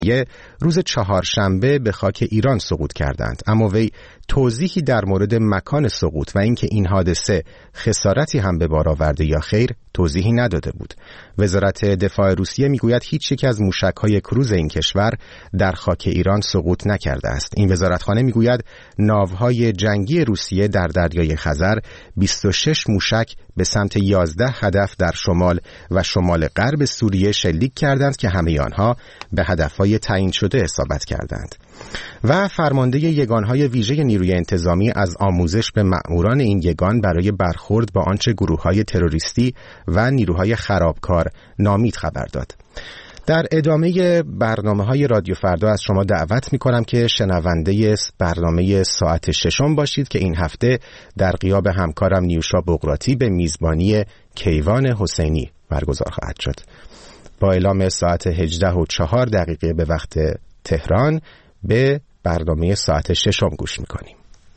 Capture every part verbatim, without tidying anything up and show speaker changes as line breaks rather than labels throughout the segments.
روز چهارشنبه به خاک ایران سقوط کردند، اما وی توضیحی در مورد مکان سقوط و اینکه این حادثه خسارتی هم به بار آورده یا خیر توضیحی نداده بود. وزارت دفاع روسیه میگوید هیچ یک از موشک‌های کروز این کشور در خاک ایران سقوط نکرده است. این وزارتخانه میگوید ناوهای جنگی روسیه در دریای خزر بیست و شش موشک به سمت یازده هدف در شمال و شمال غرب سوریه شلیک کردند که همه آنها به هدفهای تعیین شده اصابت کردند. و فرمانده یگانهای ویژه نیروی انتظامی از آموزش به مأموران این یگان برای برخورد با آنچه گروه‌های تروریستی و نیروهای خرابکار نامید خبر داد. در ادامه برنامه‌های رادیو فردا از شما دعوت می‌کنم که شنونده برنامه ساعت ششم باشید که این هفته در غیاب همکارم نیوشا بقراتی به میزبانی کیوان حسینی برگزار خواهد شد. با اعلام ساعت هجده و چهار دقیقه به وقت تهران به برنامه ساعت ششم گوش می‌کنیم.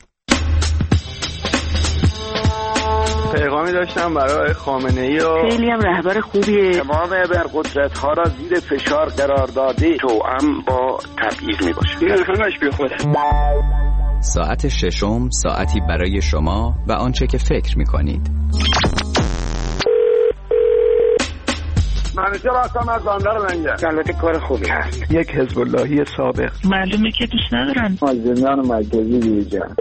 پیغامی داشتم برای خامنه‌ای و
خیلی هم رهبر خوبیه.
تمام ابرقدرت‌ها را زیر فشار قرار داده توأم با تبعیض میباشه. این همش بی خوده.
ساعت ششم ساعتی برای شما و آنچه که فکر می‌کنید.
منیجر هستم از بندر لنگر. البته کار خوبی هست. یک حزب اللهی سابق.
معلومه که دوست ندارن.
از زندان مرکزی بیرون.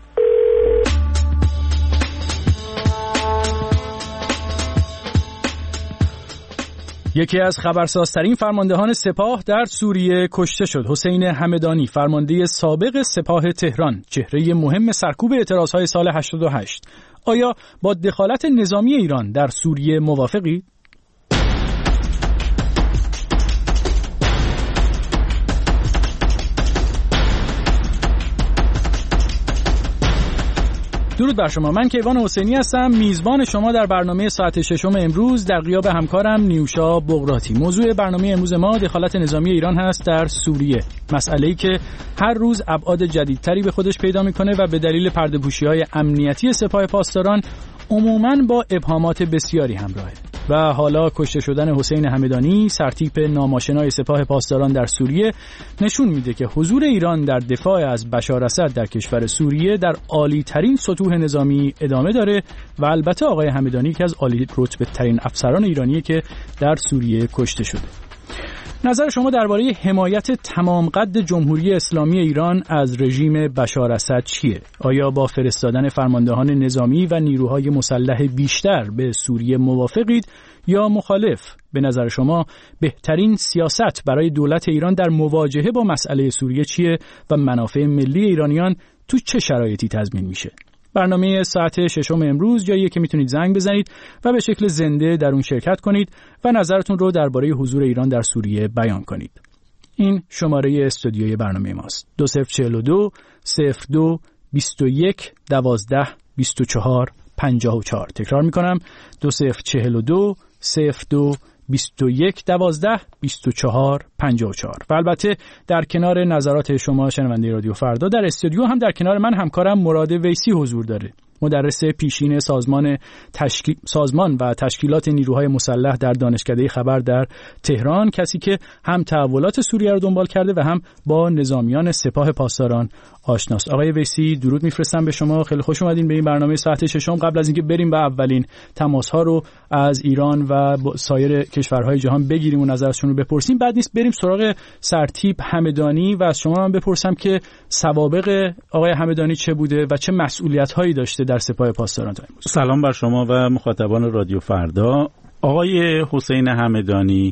یکی از خبرسازترین فرماندهان سپاه در سوریه کشته شد. حسین همدانی، فرمانده سابق سپاه تهران، چهره مهم سرکوب اعتراضهای سال هشتاد و هشت. آیا با دخالت نظامی ایران در سوریه موافقی؟ درود بر شما، من کیوان حسینی هستم، میزبان شما در برنامه ساعت ششم امروز در غیاب همکارم نیوشا بقراتی. موضوع برنامه امروز ما دخالت نظامی ایران هست در سوریه، مسئله‌ای که هر روز ابعاد جدیدتری به خودش پیدا میکنه و به دلیل پرده‌پوشی‌های امنیتی سپاه پاسداران عموماً با ابهامات بسیاری همراهه. و حالا کشته شدن حسین همدانی، سرتیپ ناماشنای سپاه پاسداران در سوریه، نشون میده که حضور ایران در دفاع از بشار اسد در کشور سوریه در عالی ترین سطوح نظامی ادامه داره و البته آقای همدانی که از عالی رتبه ترین افسران ایرانیه که در سوریه کشته شده. نظر شما درباره حمایت تمام قد جمهوری اسلامی ایران از رژیم بشار اسد چیه؟ آیا با فرستادن فرماندهان نظامی و نیروهای مسلح بیشتر به سوریه موافقید یا مخالف؟ به نظر شما بهترین سیاست برای دولت ایران در مواجهه با مسئله سوریه چیه و منافع ملی ایرانیان تو چه شرایطی تضمین میشه؟ برنامه ساعت ششم امروز جاییه که میتونید زنگ بزنید و به شکل زنده در اون شرکت کنید و نظرتون رو درباره حضور ایران در سوریه بیان کنید. این شماره استودیوی برنامه ماست. دو صفر چهل و دو صفر دو بیست و یک دوازده بیست و چهار پنجاه و چهار. تکرار میکنم دو صفر چهل و دو صفر دو بیست و یک دوازده بیست و چهار پنجاه و چهار. و البته در کنار نظرات شما شنونده رادیو فردا در استودیو هم در کنار من همکارم مراد ویسی حضور داره، مدرس پیشین سازمان تشکیل سازمان و تشکیلات نیروهای مسلح در دانشکده خبر در تهران، کسی که هم تحولات سوریه رو دنبال کرده و هم با نظامیان سپاه پاسداران آشناست. آقای ویسی درود میفرستم به شما، خیلی خوش اومدین به این برنامه ساعت ششم. قبل از اینکه بریم به اولین تماس‌ها رو از ایران و سایر کشورهای جهان بگیریم و نظرشون رو بپرسیم، بعد نیست بریم سراغ سرتیپ همدانی و از شما من بپرسم که سوابق آقای همدانی چه بوده و چه مسئولیت‌هایی داشته در سپاه پاسداران تا امروز.
سلام بر شما و مخاطبان رادیو فردا. آقای حسین همدانی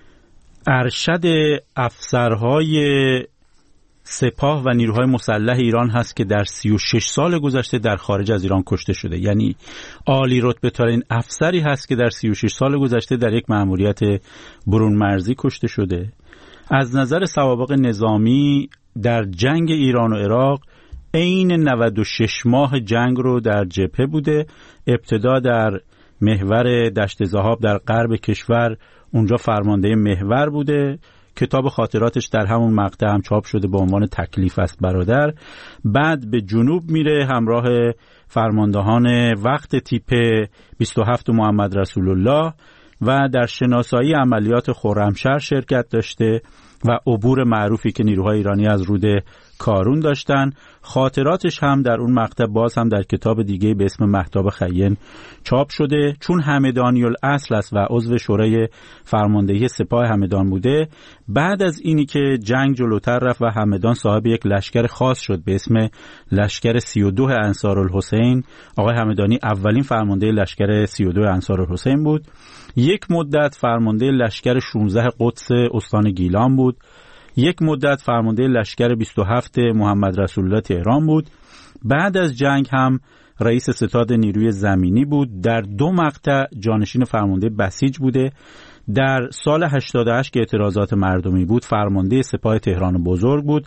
ارشد افسرهای سپاه و نیروهای مسلح ایران هست که در سی و شش سال گذشته در خارج از ایران کشته شده، یعنی عالی رتبه ترین افسری هست که در سی و شش سال گذشته در یک مأموریت برون مرزی کشته شده. از نظر سوابق نظامی در جنگ ایران و عراق عین نود و شش ماه جنگ رو در جبهه بوده. ابتدا در محور دشت ذهاب در غرب کشور، اونجا فرمانده محور بوده. کتاب خاطراتش در همون مقطع هم چاپ شده با عنوان تکلیف است برادر. بعد به جنوب میره همراه فرماندهان وقت تیپ بیست و هفت محمد رسول الله و در شناسایی عملیات خرمشهر شرکت داشته و عبور معروفی که نیروهای ایرانی از رود کارون داشتن. خاطراتش هم در اون مقطع باز هم در کتاب دیگه به اسم مهتاب خیین چاپ شده. چون همدانی الاصل است و عضو شورای فرماندهی سپاه همدان بوده، بعد از اینی که جنگ جلوتر رفت و همدان صاحب یک لشکر خاص شد به اسم لشکر سی و دو انصارالحسین، آقای همدانی اولین فرمانده لشکر سی و دو انصارالحسین بود. یک مدت فرمانده لشکر شانزده قدس استان گیلان بود. یک مدت فرمانده لشکر بیست و هفت محمد رسول الله تهران بود. بعد از جنگ هم رئیس ستاد نیروی زمینی بود. در دو مقطع جانشین فرمانده بسیج بوده. در سال هشتاد و هشت که اعتراضات مردمی بود فرمانده سپاه تهران بزرگ بود.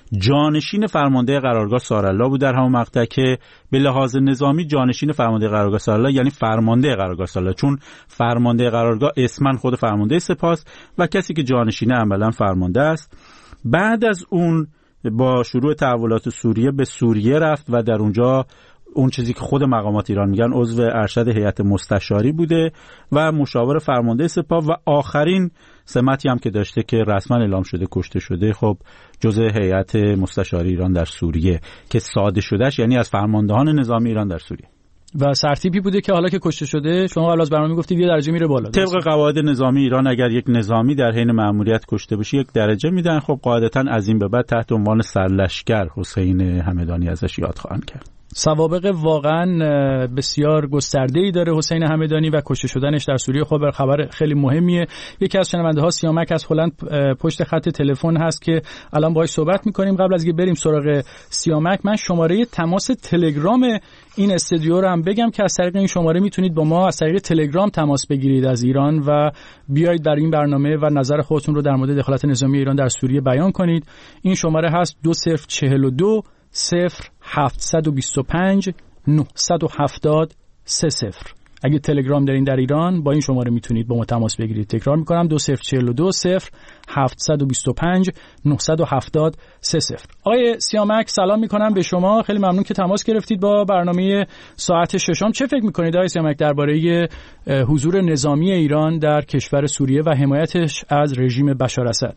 جانشین فرمانده قرارگاه سارالله بود در همون مقطع که به لحاظ نظامی جانشین فرمانده قرارگاه سارالله یعنی فرمانده قرارگاه سارالله، چون فرمانده قرارگاه اسمن خود فرمانده سپاست و کسی که جانشینه عملا فرمانده است. بعد از اون با شروع تحولات سوریه به سوریه رفت و در اونجا اون چیزی که خود مقامات ایران میگن عضو ارشد هیئت مستشاری بوده و مشاور فرمانده سپاه و آخرین سمتی هم که داشته که رسما اعلام شده کشته شده خب جزء هیئت مستشاری ایران در سوریه که ساده شدهش یعنی از فرماندهان نظامی ایران در سوریه
و سرتیپی بوده که حالا که کشته شده شما قبل از برنامه گفتید یه درجه میره بالا.
طبق قواعد نظامی ایران اگر یک نظامی در حین مأموریت کشته بشه یک درجه میدن. خب قاعدتا از این به بعد تحت عنوان سرلشکر حسین همدانی ازش یاد خواهند کرد.
سوابق واقعا بسیار گسترده‌ای داره حسین همدانی و کشته شدنش در سوریه خب خبر خیلی مهمیه. یکی از شنونده ها سیامک از هلند پشت خط تلفن هست که الان باهاش صحبت می‌کنیم. قبل از اینکه بریم سراغ سیامک من شماره تماس تلگرام این استودیو رو هم بگم که از طریق این شماره میتونید با ما از طریق تلگرام تماس بگیرید از ایران و بیایید در این برنامه و نظر خودتون رو در مورد دخالت نظامی ایران در سوریه بیان کنید. این شماره هست دو صفر چهل و دو صفر هفتصد و بیست و پنج نهصد و هفتاد سه صفر. اگه تلگرام دارین در ایران با این شماره میتونید با ما تماس بگیرید. تکرار میکنم دو صفر چهل و دو صفر هفتصد و بیست و پنج نهصد و هفتاد سه صفر. آقای سیامک سلام میکنم به شما. خیلی ممنون که تماس گرفتید با برنامه ساعت ششم. چه فکر میکنید آقای سیامک درباره حضور نظامی ایران در کشور سوریه و حمایتش از رژیم بشار اسد؟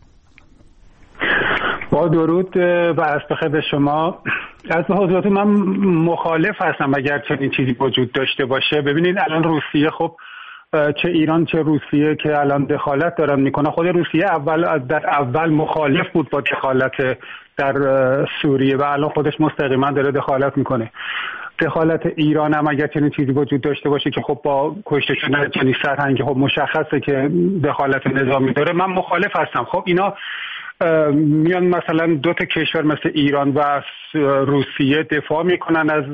با درود و عرض بخیر به شما. از حضرت من مخالف هستم اگر چنین چیزی وجود داشته باشه. ببینید الان روسیه خب چه ایران چه روسیه که الان دخالت دارن میکنه. خود روسیه اول در اول مخالف بود با دخالت در سوریه و الان خودش مستقیما داره دخالت میکنه. دخالت ایران هم اگر چنین چیزی وجود داشته باشه که خب با کشته شدن چنین سرهنگ خب مشخصه که دخالت نظامی داره، من مخالف هستم. خب اینا میان مثلا دو تا کشور مثل ایران و روسیه دفاع میکنن از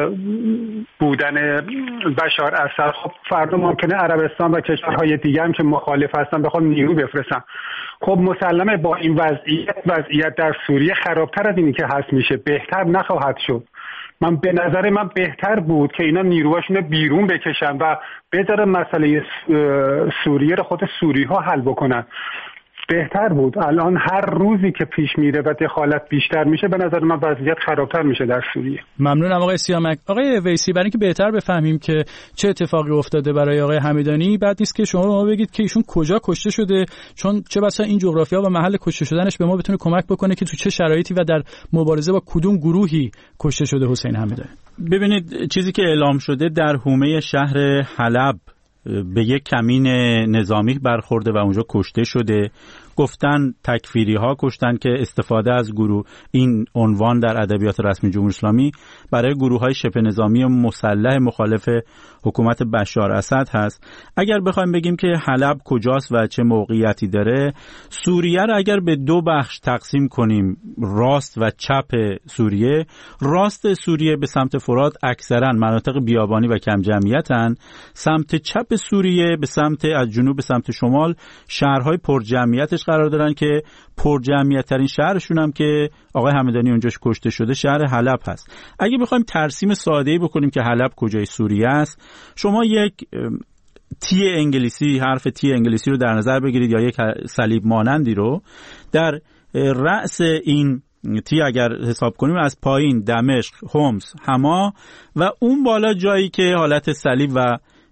بودن بشار اسد. خب فردا ممکنه عربستان و کشورهای دیگه هم که مخالف هستن بخوام نیرو بفرستن. خب مسلمه با این وضعیت وضعیت در سوریه خرابتر از اینی که هست میشه، بهتر نخواهد شد. من به نظر من بهتر بود که اینا نیروهاشون بیرون بکشن و بذارن مسئله سوریه رو خود سوری ها حل بکنن. بهتر بود. الان هر روزی که پیش میره و دخالت بیشتر میشه به نظر من وضعیت خرابتر میشه در سوریه.
ممنونم آقای سیامک. آقای ویسی برای اینکه بهتر بفهمیم که چه اتفاقی افتاده برای آقای همدانی بعد نیست که شما به ما بگید که ایشون کجا کشته شده، چون چه بسا این جغرافیا و محل کشته شدنش به ما بتونه کمک بکنه که تو چه شرایطی و در مبارزه با کدوم گروهی کشته شده حسین همدانی.
ببینید چیزی که اعلام شده در حومه شهر حلب به یک کمین نظامی برخورده و اونجا کشته شده. گفتن تکفیری ها کشتن که استفاده از گروه این عنوان در ادبیات رسمی جمهوری اسلامی برای گروه های شبه نظامی مسلح مخالف حکومت بشار اسد هست. اگر بخوایم بگیم که حلب کجاست و چه موقعیتی داره، سوریه رو اگر به دو بخش تقسیم کنیم، راست و چپ سوریه، راست سوریه به سمت فرات اکثرا مناطق بیابانی و کم جمعیتن، سمت چپ سوریه به سمت از جنوب به سمت شمال شهرهای پر جمعیتش قرار دارن که پر جمعیت ترین شهرشون هم که آقای همدانی اونجاش کشته شده شهر حلب هست. اگه بخوایم ترسیم ساده‌ای بکنیم که حلب کجای سوریه است، شما یک تی انگلیسی، حرف تی انگلیسی رو در نظر بگیرید یا یک صلیب مانندی رو در رأس این تی اگر حساب کنیم از پایین دمشق، حمص، حما و اون بالا جایی که حالت صلیب و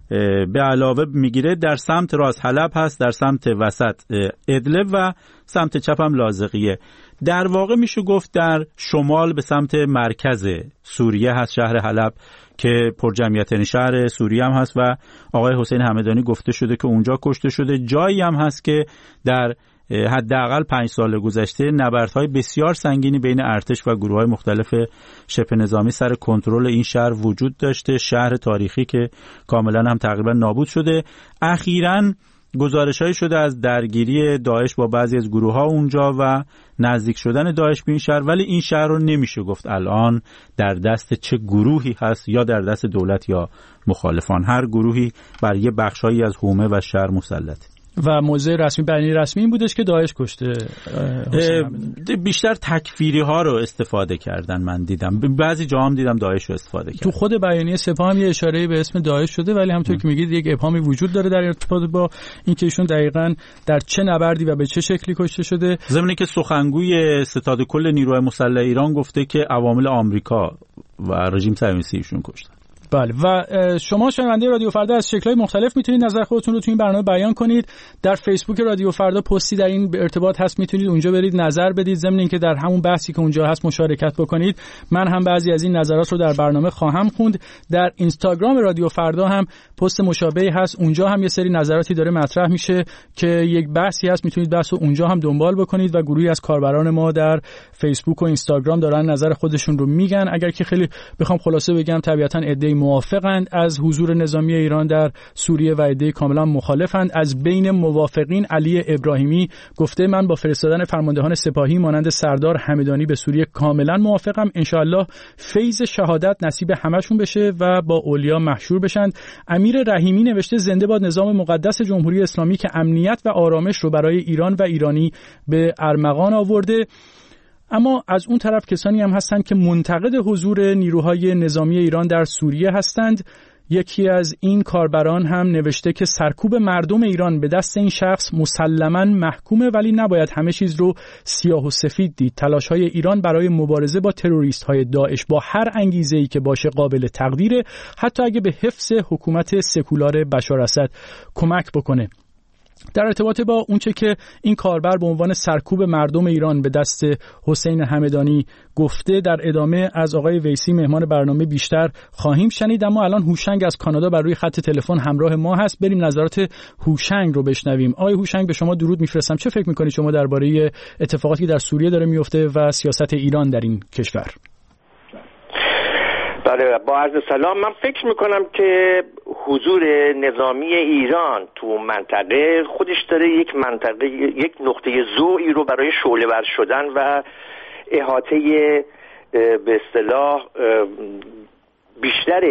به علاوه میگیره در سمت راست حلب هست، در سمت وسط ادلب و سمت چپ هم لاذقیه. در واقع میشه گفت در شمال به سمت مرکز سوریه هست شهر حلب که پر جمعیت‌ترین شهر سوریه هم هست و آقای حسین همدانی گفته شده که اونجا کشته شده. جایی هم هست که در حداقل پنج سال گذشته نبردهای بسیار سنگینی بین ارتش و گروه‌های مختلف شبه نظامی سر کنترل این شهر وجود داشته، شهر تاریخی که کاملا هم تقریبا نابود شده. اخیراً گزارش‌هایی شده از درگیری داعش با بعضی از گروه‌ها اونجا و نزدیک شدن داعش به این شهر، ولی این شهر رو نمیشه گفت الان در دست چه گروهی هست، یا در دست دولت یا مخالفان. هر گروهی بر یه بخشایی از حومه و شهر مسلطه.
و موضع رسمی بیانیه رسمی این بودش که داعش کشته.
بیشتر تکفیری ها رو استفاده کردن، من دیدم بعضی جا هم دیدم داعش رو استفاده کردن.
تو خود بیانیه سپاه هم یه اشاره به اسم داعش شده، ولی همونطور که میگید یک ابهامی وجود داره در ارتباط با اینکه ایشون دقیقاً در چه نبردی و به چه شکلی کشته شده.
ضمن که سخنگوی ستاد کل نیروهای مسلح ایران گفته که عوامل آمریکا و رژیم صهیونیستی ایشون کشتن.
بله، و شما شنونده رادیو فردا از شکل‌های مختلف میتونید نظر خودتون رو تو این برنامه بیان کنید. در فیسبوک رادیو فردا پستی در این ارتباط هست، میتونید اونجا برید نظر بدید، ضمن اینکه در همون بحثی که اونجا هست مشارکت بکنید. من هم بعضی از این نظرات رو در برنامه خواهم خوند. در اینستاگرام رادیو فردا هم پست مشابهی هست، اونجا هم یه سری نظراتی داره مطرح میشه که یک بحثی هست، میتونید بحث رو اونجا هم دنبال بکنید و گروهی از کاربران ما در فیسبوک و اینستاگرام دارن نظر خودشون رو میگن. اگر که خیلی بخوام خلاصه بگم، طبیعتاً عده‌ای موافقند از حضور نظامی ایران در سوریه و عده‌ای کاملا مخالفند. از بین موافقین علی ابراهیمی گفته من با فرستادن فرماندهان سپاهی مانند سردار همدانی به سوریه کاملا موافقم. انشاءالله فیض شهادت نصیب همشون بشه و با اولیا محشور بشن. امیر رحیمی نوشته زنده باد نظام مقدس جمهوری اسلامی که امنیت و آرامش رو برای ایران و ایرانی به ارمغان آورده. اما از اون طرف کسانی هم هستند که منتقد حضور نیروهای نظامی ایران در سوریه هستند. یکی از این کاربران هم نوشته که سرکوب مردم ایران به دست این شخص مسلماً محکومه، ولی نباید همه چیز رو سیاه و سفید دید. تلاش‌های ایران برای مبارزه با تروریست‌های داعش با هر انگیزه‌ای که باشه قابل تقدیره، حتی اگه به حفظ حکومت سکولار بشار اسد کمک بکنه. در ارتباط با اونچه که این کاربر به عنوان سرکوب مردم ایران به دست حسین همدانی گفته، در ادامه از آقای ویسی مهمان برنامه بیشتر خواهیم شنید. اما الان هوشنگ از کانادا بر روی خط تلفن همراه ما هست. بریم نظرات هوشنگ رو بشنویم. آقای هوشنگ، به شما درود میفرستم. چه فکر میکنید شما درباره اتفاقاتی که در سوریه داره میفته و سیاست ایران در این کشور؟
بله، با عرض سلام. من فکر میکنم که حضور نظامی ایران تو منطقه خودش داره یک منطقه یک نقطه ضعفی رو برای شعله‌ور شدن و احاطه به اصطلاح بیشتر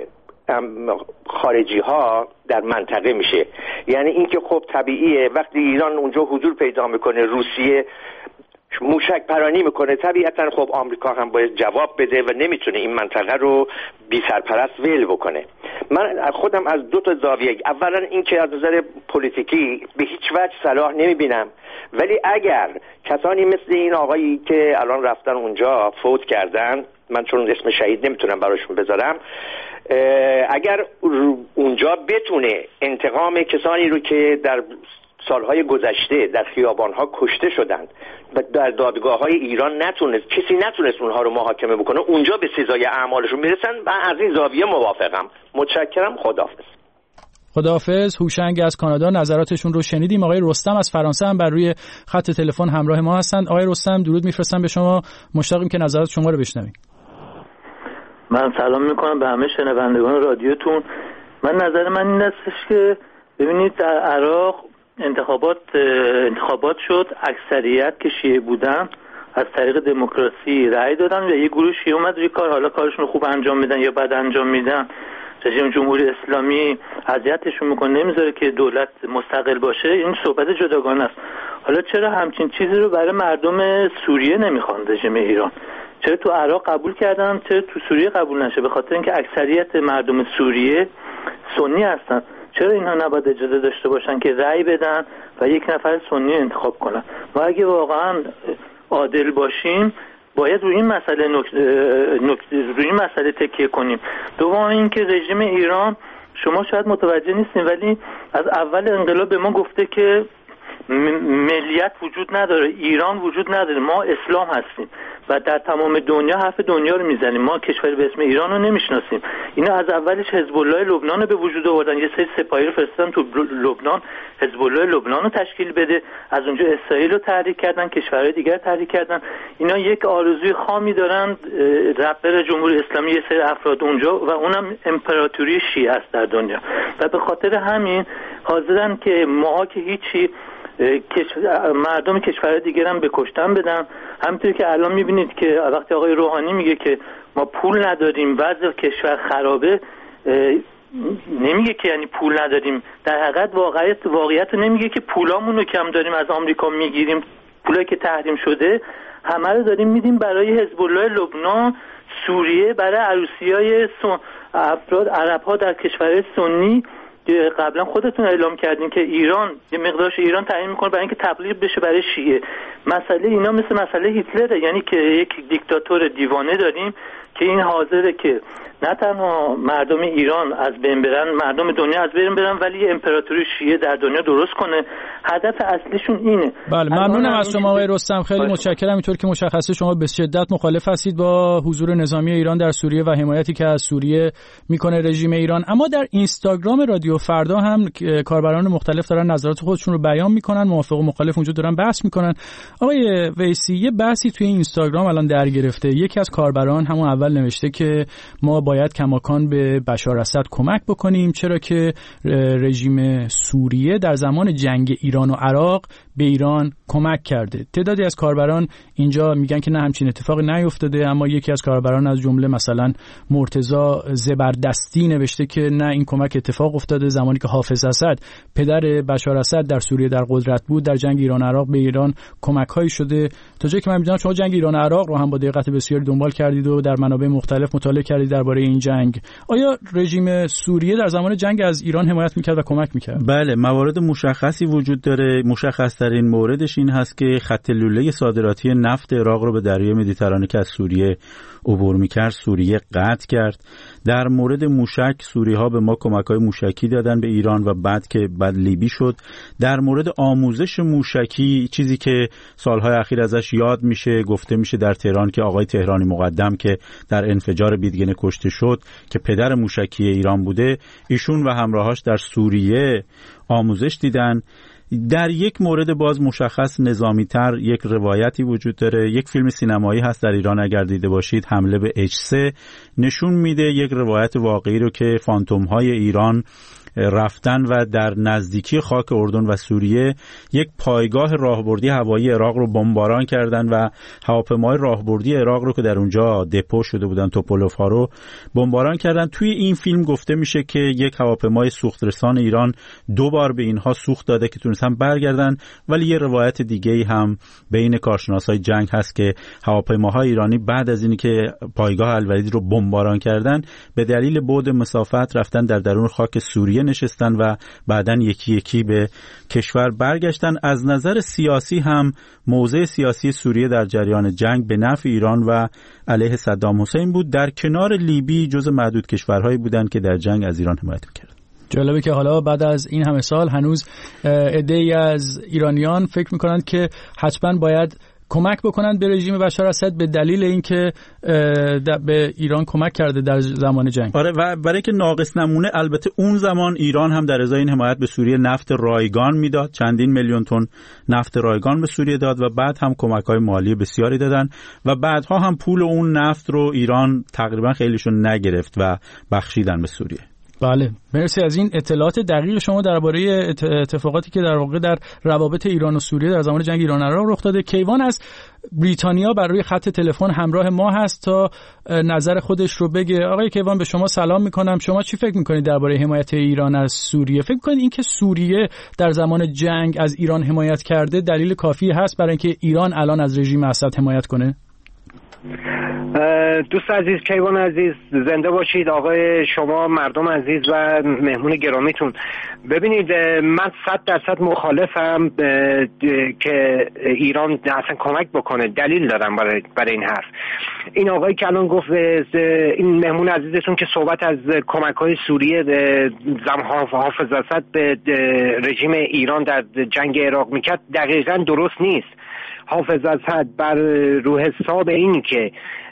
خارجی ها در منطقه میشه. یعنی اینکه خب طبیعیه وقتی ایران اونجا حضور پیدا میکنه، روسیه موشک پرانی میکنه، طبیعتا خب آمریکا هم باید جواب بده و نمیتونه این منطقه رو بی سرپرست ول بکنه. من خودم از دو تا زاویه، اولا این که از نظر پلیتیکی به هیچ وجه صلاح نمیبینم، ولی اگر کسانی مثل این آقایی که الان رفتن اونجا فوت کردن، من چون اسم شهید نمیتونم براشون بذارم، اگر اونجا بتونه انتقام کسانی رو که در سالهای گذشته در خیابانها کشته شدند و در دادگاه‌های ایران نتونست کسی نتونست اونها رو محاکمه بکنه، اونجا به سزای اعمالشون میرسن و از این زاویه موافقم. متشکرم. خداحافظ.
خداحافظ. هوشنگ از کانادا نظراتشون رو شنیدیم. آقای رستم از فرانسه هم بر روی خط تلفن همراه ما هستند. آقای رستم، درود میفرستم به شما. مشتاقیم که نظرات شما رو بشنویم.
من سلام میکنم به همه شنوندگان رادیوتون. من نظر من این استش که ببینید در عراق انتخابات انتخابات شد، اکثریت که شیعه بودن از طریق دموکراسی رأی دادن و یه گروه شیعه اومد روی کار، حالا کارشون خوب انجام میدن یا بد انجام میدن، رژیم جمهوری اسلامی اذیتشون میکنه، نمیذاره که دولت مستقل باشه. این صحبت جداگانه است. حالا چرا همچین چیزی رو برای مردم سوریه نمیخوان رژیم ایران؟ چرا تو عراق قبول کردن، چرا تو سوریه قبول نشه؟ به خاطر اینکه اکثریت مردم سوریه سنی هستن. چرا اینها نباید اجازه داشته باشن که رأی بدن و یک نفر سنی انتخاب کنن؟ و اگه واقعا عادل باشیم باید روی این مسئله نک... نک... روی این مسئله تکیه کنیم. دوم اینکه رژیم ایران شما شاید متوجه نیستین ولی از اول انقلاب به ما گفته که ملیت وجود نداره، ایران وجود نداره، ما اسلام هستیم و در تمام دنیا حرف دنیا رو میزنیم، ما کشوری به اسم ایران رو نمیشناسیم. اینا از اولش حزب الله لبنان رو به وجود آوردن، یه سری سپاهی رو فرستادن تو لبنان حزب الله لبنان رو تشکیل بده، از اونجا اسرائیل رو تحریک کردن، کشورهای دیگر تحریک کردن. اینا یک آرزوی خامی دارن، رهبر جمهوری اسلامی یه سری افراد اونجا و اونم امپراتوری شیعه است در دنیا و به خاطر همین حاضرن که ما که هیچی مردم کشورهای دیگر هم به کشتن بدن. همینطوری که الان میبینید که وقتی آقای روحانی میگه که ما پول نداریم، وضع کشور خرابه، نمیگه که یعنی پول نداریم، در حقیقت واقعیت واقعیت نمیگه که پولامون رو کم داریم از آمریکا میگیریم، پولایی که تحریم شده همه رو داریم میدیم برای حزب الله لبنان، سوریه، برای عروسیای افراد عرب‌ها در کشورهای سنی. قبلا خودتون اعلام کردین که ایران یه مقدارش ایران تعیین میکنه برای اینکه تبلیغ بشه برای شیعه. مسئله اینا مثل مسئله هیتلره، یعنی که یک دیکتاتور دیوانه داریم که این حاضره که نه تنها مردم ایران از بین برن، مردم دنیا از بین برن، ولی یه امپراتوری شیعه در دنیا درست کنه. هدف اصلیشون اینه.
بله ممنونم از شما آقای رستم، خیلی متشکرم. اینطور که مشخصه شما به شدت مخالف هستید با حضور نظامی ایران در سوریه و حمایتی که از سوریه میکنه رژیم ایران. اما در اینستاگرام رادیو فردا هم کاربران مختلف دارن نظرات خودشون رو بیان میکنن، موافق و مخالف اونجا دارن بحث میکنن. آقای ویسی یه بحثی توی اینستاگرام الان در گرفته. یکی از کاربران همون اول نوشته که ما باید کماکان به بشار اسد کمک بکنیم، چرا که رژیم سوریه در زمان جنگ ایران و عراق به ایران کمک کرده. تعدادی از کاربران اینجا میگن که نه همچین اتفاقی نیفتاده، اما یکی از کاربران از جمله مثلا مرتضی زبردستی نوشته که نه این کمک اتفاق افتاده زمانی که حافظ اسد پدر بشار اسد در سوریه در قدرت بود، در جنگ ایران عراق به ایران کمک‌هایی شده. تا جایی که من می‌دونم شما جنگ ایران عراق رو هم با دقت بسیاری دنبال کردید و در منابع مختلف مطالعه کردید درباره این جنگ. آیا رژیم سوریه در زمان جنگ از ایران حمایت می‌کرد و کمک می‌کرد؟
بله، موارد مشخصی وجود داره. مشخص ترین موردش این هست که خط لوله صادراتی نفت عراق رو به دریای مدیترانه که از سوریه عبور می‌کرد سوریه قطع کرد. در مورد موشک سوری‌ها به ما کمک‌های موشکی دادن به ایران و بعد که بعد لیبی شد. در مورد آموزش موشکی چیزی که سالهای اخیر ازش یاد میشه، گفته میشه در تهران که آقای تهرانی مقدم که در انفجار بیدگنه کشته شد که پدر موشکی ایران بوده، ایشون و همراهاش در سوریه آموزش دیدن. در یک مورد باز مشخص نظامی تر یک روایتی وجود داره. یک فیلم سینمایی هست در ایران اگر دیده باشید، حمله به اچ سه، نشون میده یک روایت واقعی رو که فانتوم های ایران رفتن و در نزدیکی خاک اردن و سوریه یک پایگاه راهبردی هوایی عراق رو بمباران کردن و هواپیمای راهبردی عراق رو که در اونجا دپو شده بودن توپولوف ها رو بمباران کردن. توی این فیلم گفته میشه که یک هواپیمای سوخترسان ایران دو بار به اینها سوخت داده که تونستن برگردن، ولی یه روایت دیگه‌ای هم بین کارشناسای جنگ هست که هواپیماهای ایرانی بعد از اینی که پایگاه الولید رو بمباران کردن به دلیل بعد مسافت رفتن در درون خاک سوریه نشستن و بعدن یکی یکی به کشور برگشتن. از نظر سیاسی هم موضع سیاسی سوریه در جریان جنگ به نفع ایران و علیه صدام حسین بود. در کنار لیبی جز معدود کشورهایی بودند که در جنگ از ایران حمایت می‌کردند.
جالبه که حالا بعد از این همه سال هنوز عده‌ای از ایرانیان فکر می‌کنند که حتما باید کمک بکنند به رژیم بشار اسد به دلیل اینکه به ایران کمک کرده در زمان جنگ.
آره، و برای که ناقص نمونه البته اون زمان ایران هم در ازای این حمایت به سوریه نفت رایگان میداد، چندین میلیون تن نفت رایگان به سوریه داد و بعد هم کمک‌های مالی بسیاری دادن و بعدها هم پول اون نفت رو ایران تقریبا خیلیشون نگرفت و بخشیدن به سوریه.
بله، مرسی از این اطلاعات دقیق شما درباره اتفاقاتی که در واقع در روابط ایران و سوریه در زمان جنگ ایران عراق رخ داده. کیوان از بریتانیا بر روی خط تلفن همراه ما هست تا نظر خودش رو بگه. آقای کیوان به شما سلام میکنم. شما چی فکر میکنید درباره حمایت ایران از سوریه؟ فکر میکنید اینکه سوریه در زمان جنگ از ایران حمایت کرده دلیل کافی هست برای اینکه ایران الان از رژیم اسد حمایت کنه؟
دوست عزیز، کیوان عزیز، زنده باشید. آقای شما، مردم عزیز و مهمون گرامیتون، ببینید من صد درصد مخالفم که ایران اصلا کمک بکنه. دلیل دارم برای برای این حرف. این آقایی که الان گفت، این مهمون عزیزتون که صحبت از کمک‌های سوریه زمان حافظ اسد به رژیم ایران در جنگ عراق میکرد دقیقاً درست نیست. حافظ اسد بر رو حساب این که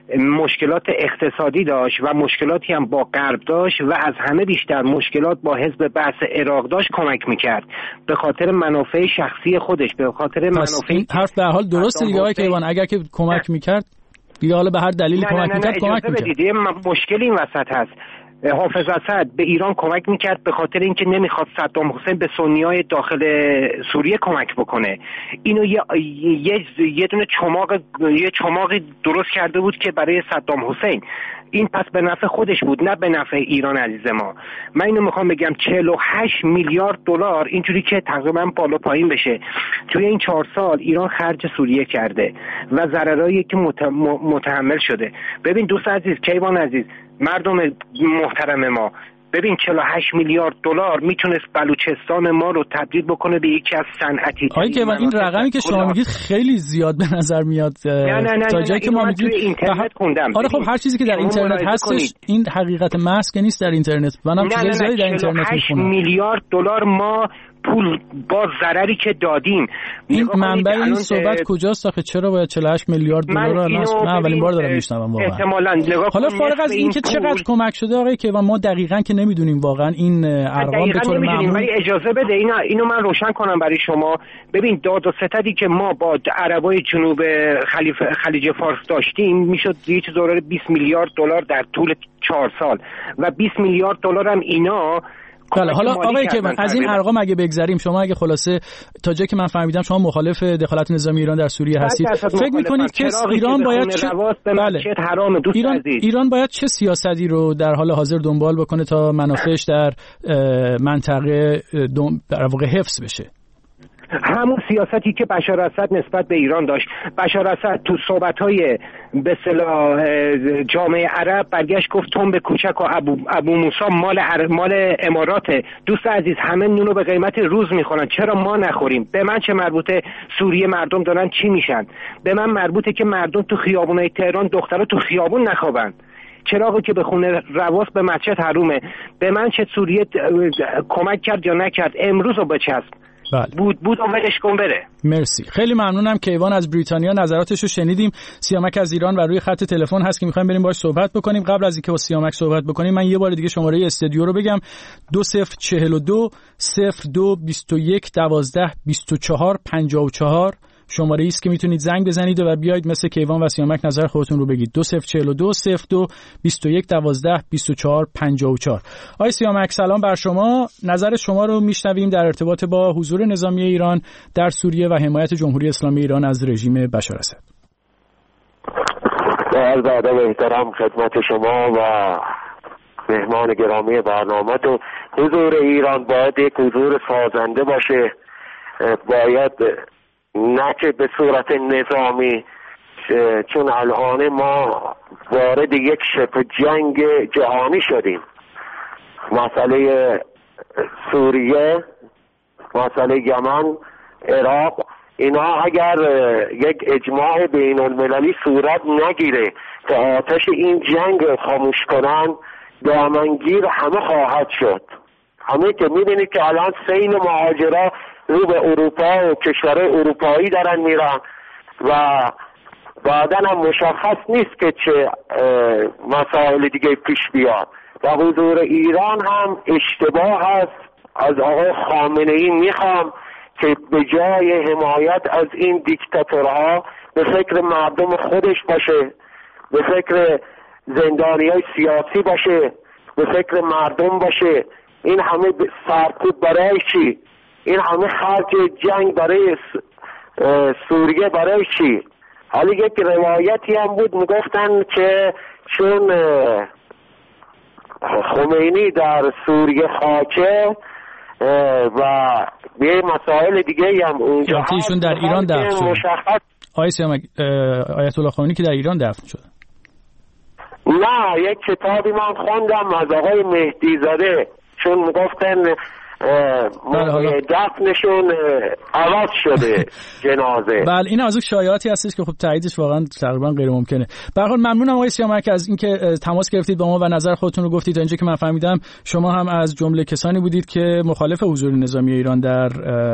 مشکلات اقتصادی داشت و مشکلاتی هم با غرب داشت و از همه بیشتر مشکلات با حزب بعث عراق داشت کمک میکرد به خاطر منافع شخصی خودش، به خاطر منافع.
حرف به حال درسته دیگه آقای کیوان، اگر که کمک میکرد دیگه حالا به هر دلیلی کمک میکرد کمک میکرد.
مشکل این وسط هست، حافظ اسد به ایران کمک میکرد به خاطر اینکه نمیخواد صدام حسین به سنیای داخل سوریه کمک بکنه. اینو یه یه, یه دونه چماق یه چماقی درست کرده بود که برای صدام حسین. این پس به نفع خودش بود، نه به نفع ایران عزیز ما. من اینو میخوام بگم چهل و هشت میلیارد دلار اینجوری که تقریبا بالا پایین بشه توی این چهار سال ایران خرج سوریه کرده و ضررایی که متحمل شده. ببین دوست عزیز، کیوان عزیز، مردم محترم ما، ببین چهل و هشت میلیارد دلار میتونست بلوچستان ما رو تبدیل بکنه به یکی از صنعتی.
آقای کیوان، این رقمی که شما میگید خیلی زیاد به نظر میاد.
نه نه نه
تا جایی که ما میگیم
اینترنت خوندم.
آره خب هر چیزی که در اینترنت هستش این حقیقت محض که نیست در اینترنت. منم چیزای زیادی در اینترنت میخونم.
میلیارد دلار ما پول با ضرری که دادیم.
این منبع این صحبت کجاست آخه؟ چرا باید چهل و هشت میلیارد دلار رو من اولین بار دارم میشنوم واقعا.
احتمالاً
حالا فارغ از این که چقدر کمک شده آقای که و ما دقیقاً که نمیدونیم واقعا این ارقام به طور معمول،
ولی اجازه بده اینو اینو من روشن کنم برای شما. ببین داد و ستدی که ما با عربای جنوب خلیج خلیج فارس داشتیم میشد یه چیز حدود بیست میلیارد دلار در طول چهار سال و بیست میلیارد دلار هم اینا.
بله حالا آقای که از این ارقام اگه بگذریم، شما اگه خلاصه تا جایی که من فهمیدم شما مخالف دخالت نظامی ایران در سوریه هستید، فکر می‌کنید که ایران باید چه بله. ایران ایران باید چه سیاستی رو در حال حاضر دنبال بکنه تا منافعش در منطقه در واقع حفظ بشه؟
همون سیاستی که بشار اسد نسبت به ایران داشت. بشار اسد تو صحبت‌های به اصطلاح جامعه عرب برگشت گفت تنب کوچک و ابو, ابو موسی مال عر... مال اماراته. دوست عزیز، همه نونو به قیمت روز میخورن، چرا ما نخوریم؟ به من چه مربوطه سوریه مردم دارن چی میشن؟ به من مربوطه که مردم تو خیابونای تهران دخترها تو خیابون نخوابن. چراغی که به خونه رواس به مسجد حرومه. به من چه سوریه کمک کرد یا نکرد؟ امروز رو بچسب.
بله.
بود بود و ولش کن بره.
مرسی، خیلی ممنونم. کیوان از بریتانیا نظراتش رو شنیدیم. سیامک از ایران و روی خط تلفن هست که می‌خوایم بریم باهاش صحبت بکنیم. قبل از اینکه با سیامک صحبت بکنیم من یه بار دیگه شماره استودیو رو بگم: دو صفر چهل و دو صفر دو بیست و یک دوازده بیست و چهار پنجاه و چهار شماره ایست که میتونید زنگ بزنید و بیاید مثل کیوان و سیامک نظر خودتون رو بگید. دو صفر چهل و دو صفر دو بیست و یک دوازده بیست و چهار پنجاه و چهار. آقای سیامک سلام بر شما. نظر شما رو میشنویم در ارتباط با حضور نظامی ایران در سوریه و حمایت جمهوری اسلامی ایران از رژیم بشار اسد.
عرض ادب و احترام خدمت شما و مهمان گرامی برنامه. تو حضور ایران باید یک حضور سازنده باشه، باید نه که به صورت نظامی، چون الان ما وارد یک شبه جنگ جهانی شدیم. مسئله سوریه، مسئله یمن، عراق، اینا اگر یک اجماع بین المللی صورت نگیره که آتش این جنگ خاموش کنن، دامنگیر همه خواهد شد. همه که میبینید که الان سیل مهاجرا رو به اروپا و کشورهای اروپایی دارن میرن و بعداً هم مشخص نیست که چه مسائل دیگه پیش بیاد. و حضور ایران هم اشتباه است. از آقای خامنه‌ای میخوام که به جای حمایت از این دیکتاتورها به فکر مردم خودش باشه، به فکر زندانیای سیاسی باشه، به فکر مردم باشه. این همه سرکوب برای چی؟ این همه خرج جنگ برای سوریه برای چی؟ حالا یک روایتی هم بود میگفتن که چون خمینی در سوریه خاکه و یه مسائل دیگه هم اونجا هست،
ایشون در ایران دفن شد. آیه سیامک آیت الله خمینی که در ایران دفن شد.
نه، یک کتابی من خوندم از آقای مهدی زاده، چون میگفتن موقع دفنشون عوض شده جنازه.
بله این از اون شایعاتی هستش که خب تاییدش واقعا تقریبا غیر ممکنه. به هر حال ممنونم آقای سیامک از اینکه تماس گرفتید با ما و نظر خودتون رو گفتید. تا اینجا که من فهمیدم شما هم از جمله کسانی بودید که مخالف حضور نظامی ایران در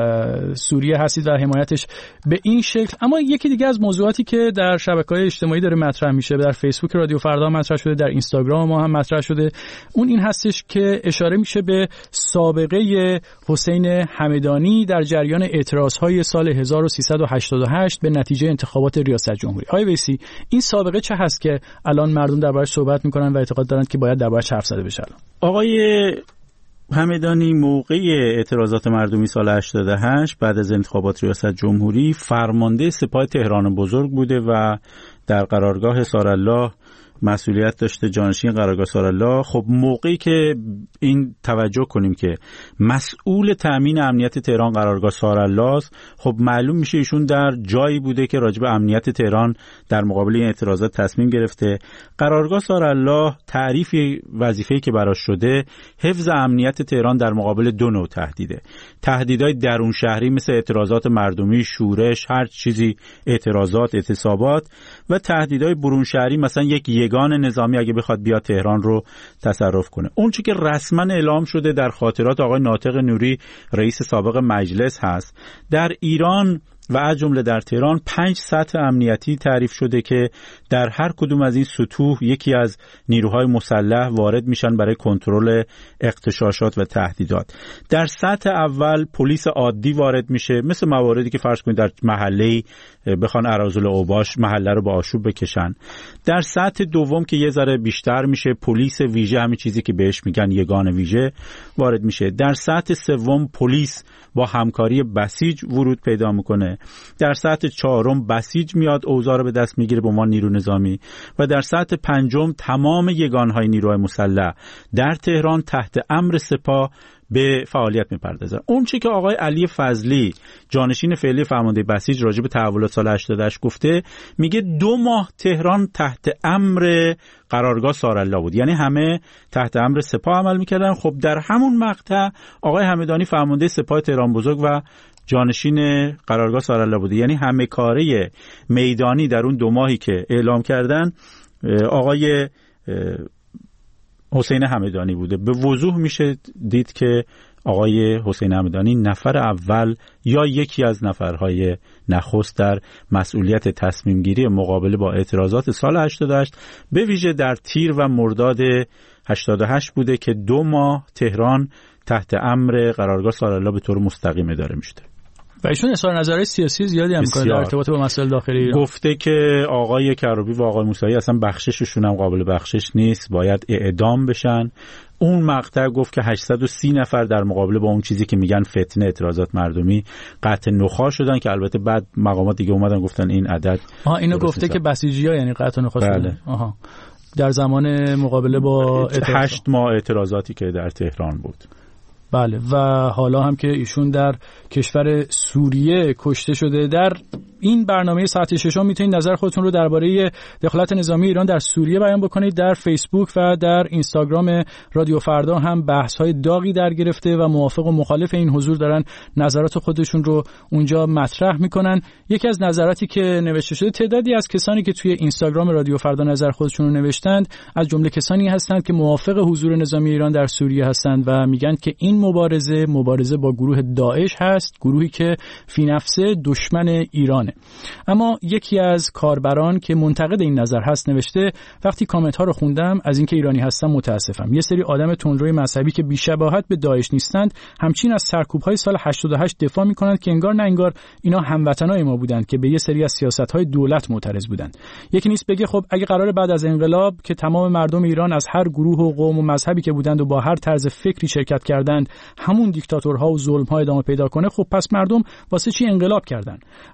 سوریه هستید و حمایتش به این شکل. اما یکی دیگه از موضوعاتی که در شبکه‌های اجتماعی داره مطرح میشه، در فیسبوک رادیو فردا مطرح شده، در اینستاگرام ما هم مطرح شده، اون این هستش که اشاره میشه به سابقه حسین همدانی در جریان اعتراضهای سال هزار و سیصد و هشتاد و هشت به نتیجه انتخابات ریاست جمهوری. آقای ویسی این سابقه چه هست که الان مردم دربارش صحبت میکنن و اعتقاد دارند که باید دربارش حرف زده بشه؟
آقای همدانی موقع اعتراضات مردمی سال هشتاد و هشت بعد از انتخابات ریاست جمهوری فرمانده سپاه تهران بزرگ بوده و در قرارگاه سارالله مسئولیت داشته، جانشین قرارگاه سارالله. خب موقعی که این توجه کنیم که مسئول تامین امنیت تهران قرارگاه سارالله است، خب معلوم میشه ایشون در جایی بوده که راجع به امنیت تهران در مقابل این اعتراضات تصمیم گرفته. قرارگاه سارالله تعریف وظیفه‌ای که براش شده حفظ امنیت تهران در مقابل دو نوع تهدیده: تهدیدهای درون شهری مثل اعتراضات مردمی، شورش، هر چیزی، اعتراضات، اعتصابات، و تهدیدهای برون شهری مثلا یک یگان نظامی اگه بخواد بیاد تهران رو تصرف کنه. اون چیزی که رسما اعلام شده در خاطرات آقای ناطق نوری رئیس سابق مجلس هست، در ایران و از جمله در تهران پنج سطح امنیتی تعریف شده که در هر کدوم از این سطوح یکی از نیروهای مسلح وارد میشن برای کنترل اغتشاشات و تهدیدات. در سطح اول پلیس عادی وارد میشه، مثل مواردی که فرض کنید در محله‌ای بخوان اراذل اوباش محله رو با آشوب بکشن. در سطح دوم که یه ذره بیشتر میشه، پلیس ویژه، همین چیزی که بهش میگن یگان ویژه، وارد میشه. در سطح سوم پلیس با همکاری بسیج ورود پیدا میکنه. در سطح چهارم بسیج میاد اوضاع رو به دست میگیره به عنوان نیرو نظامی، و در سطح پنجم تمام یگانهای نیروهای مسلح در تهران تحت امر سپاه به فعالیت میپردازن. اون چی که آقای علی فضلی جانشین فعلی فرمانده بسیج راجع به تحولات سال هشتاد و هشت گفته، میگه دو ماه تهران تحت امر قرارگاه سارالله بود، یعنی همه تحت امر سپاه عمل میکردن. خب در همون مقطع آقای همدانی فرمانده سپاه تهران بزرگ و جانشین قرارگاه سارالله بوده، یعنی همه کاره میدانی در اون دو ماهی که اعلام کردن آقای حسین همدانی بوده. به وضوح میشه دید که آقای حسین همدانی نفر اول یا یکی از نفرهای نخست در مسئولیت تصمیم گیری مقابله با اعتراضات سال هشتاد و هشت به ویژه در تیر و مرداد هشتاد و هشت بوده که دو ماه تهران تحت امر قرارگاه سارالله به طور مستقیم اداره میشده.
و ایشون اظهار نظرهای سیاسی زیادی هم می‌کنه در ارتباط با مسائل داخلی ایران.
گفته که آقای کروبی و آقای موسوی اصلا بخشششون هم قابل بخشش نیست، باید اعدام بشن. اون مقطع گفت که هشتصد و سی نفر در مقابله با اون چیزی که میگن فتنه اعتراضات مردمی قطع نخاع شدن، که البته بعد مقامات دیگه اومدن گفتن این عدد
آها اینو گفته که بسیجی‌ها یعنی قطع نخاع شدن.
بله.
آها در زمان مقابله با اعتراضات
هشت ماه اعتراضاتی که در تهران بود.
بله، و حالا هم که ایشون در کشور سوریه کشته شده. در این برنامه ساعت ششم میتونید نظر خودتون رو درباره دخالت نظامی ایران در سوریه بیان بکنید. در فیسبوک و در اینستاگرام رادیو فردا هم بحث‌های داغی در گرفته و موافق و مخالف این حضور دارن نظرات خودشون رو اونجا مطرح میکنن. یکی از نظراتی که نوشته شده، تعدادی از کسانی که توی اینستاگرام رادیو فردا نظر خودشون رو نوشتند از جمله کسانی هستند که موافق حضور نظامی ایران در سوریه هستند و میگن که این مبارزه مبارزه با گروه داعش هست، گروهی که فی نفسه دشمن ایرانه. اما یکی از کاربران که منتقد این نظر هست نوشته، وقتی کامنت ها رو خوندم از اینکه ایرانی هستم متاسفم. یه سری آدم تندروی مذهبی که بی‌شباهت به داعش نیستند همچین از سرکوب های سال هشتاد و هشت دفاع میکنند که انگار نه انگار اینا هموطنای ما بودند که به یه سری از سیاست های دولت معترض بودند. یکی نیست بگه خب اگه قرار بعد از انقلاب که تمام مردم ایران از هر گروه و قوم و مذهبی که بودند و با هر طرز فکری شرکت کردند همون دیکتاتورها و ظلم‌ها ادامه پیدا کنه، خب پس مردم واسه چی انقلاب کردن؟ هدف مردم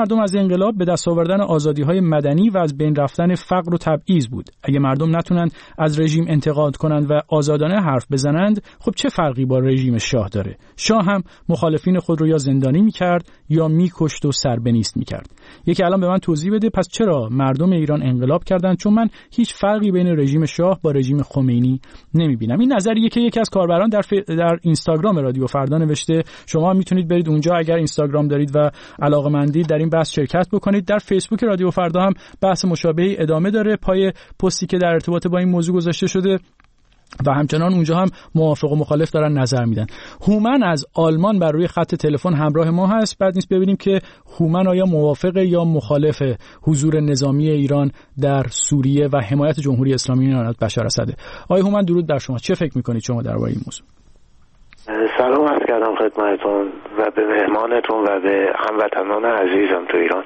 مردم از انقلاب به دست آوردن آزادی‌های مدنی و از بین رفتن فقر و تبعیض بود. اگه مردم نتونن از رژیم انتقاد کنند و آزادانه حرف بزنند، خب چه فرقی با رژیم شاه داره؟ شاه هم مخالفین خود رو یا زندانی می‌کرد یا می‌کشت و سربنیست می‌کرد. یکی الان به من توضیح بده پس چرا مردم ایران انقلاب کردند؟ چون من هیچ فرقی بین رژیم شاه با رژیم خمینی نمی‌بینم. این نظریه که یکی از کاربران در ف... در اینستاگرام رادیو فردا نوشته. شما هم میتونید برید اونجا اگر اینستاگرام دارید و علاقه‌مندید در این بحث شرکت بکنید. در فیسبوک رادیو فردا هم بحث مشابهی ادامه داره پای پستی که در ارتباط با این موضوع گذاشته شده و همچنان اونجا هم موافق و مخالف دارن نظر میدن. هومن از آلمان بر روی خط تلفن همراه ما هست. بعد نیست ببینیم که هومن آیا موافق یا مخالف حضور نظامی ایران در سوریه و حمایت جمهوری اسلامی ایران از بشار اسد. آقای هومن درود بر شما. چه فکر میکنید شما درباره این موضوع؟
سلام عرض کردم خدمتتون و به مهمانتون و به هموطنان عزیزم تو ایران.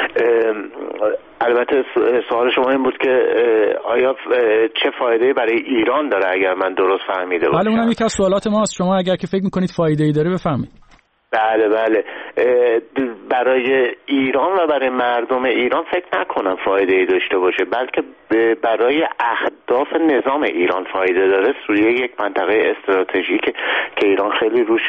البته سوال شما این بود که آیا چه فایده‌ای برای ایران داره اگر من درست فهمیده باشم؟
بله اونم یکی از سوالات ماست. شما اگر که فکر میکنید فایده‌ای داره بفرمایید.
بله بله برای ایران و برای مردم ایران فکر نکنم فایده ای داشته باشه، بلکه برای اهداف نظام ایران فایده داره. سوریه یک منطقه استراتژیک که ایران خیلی روش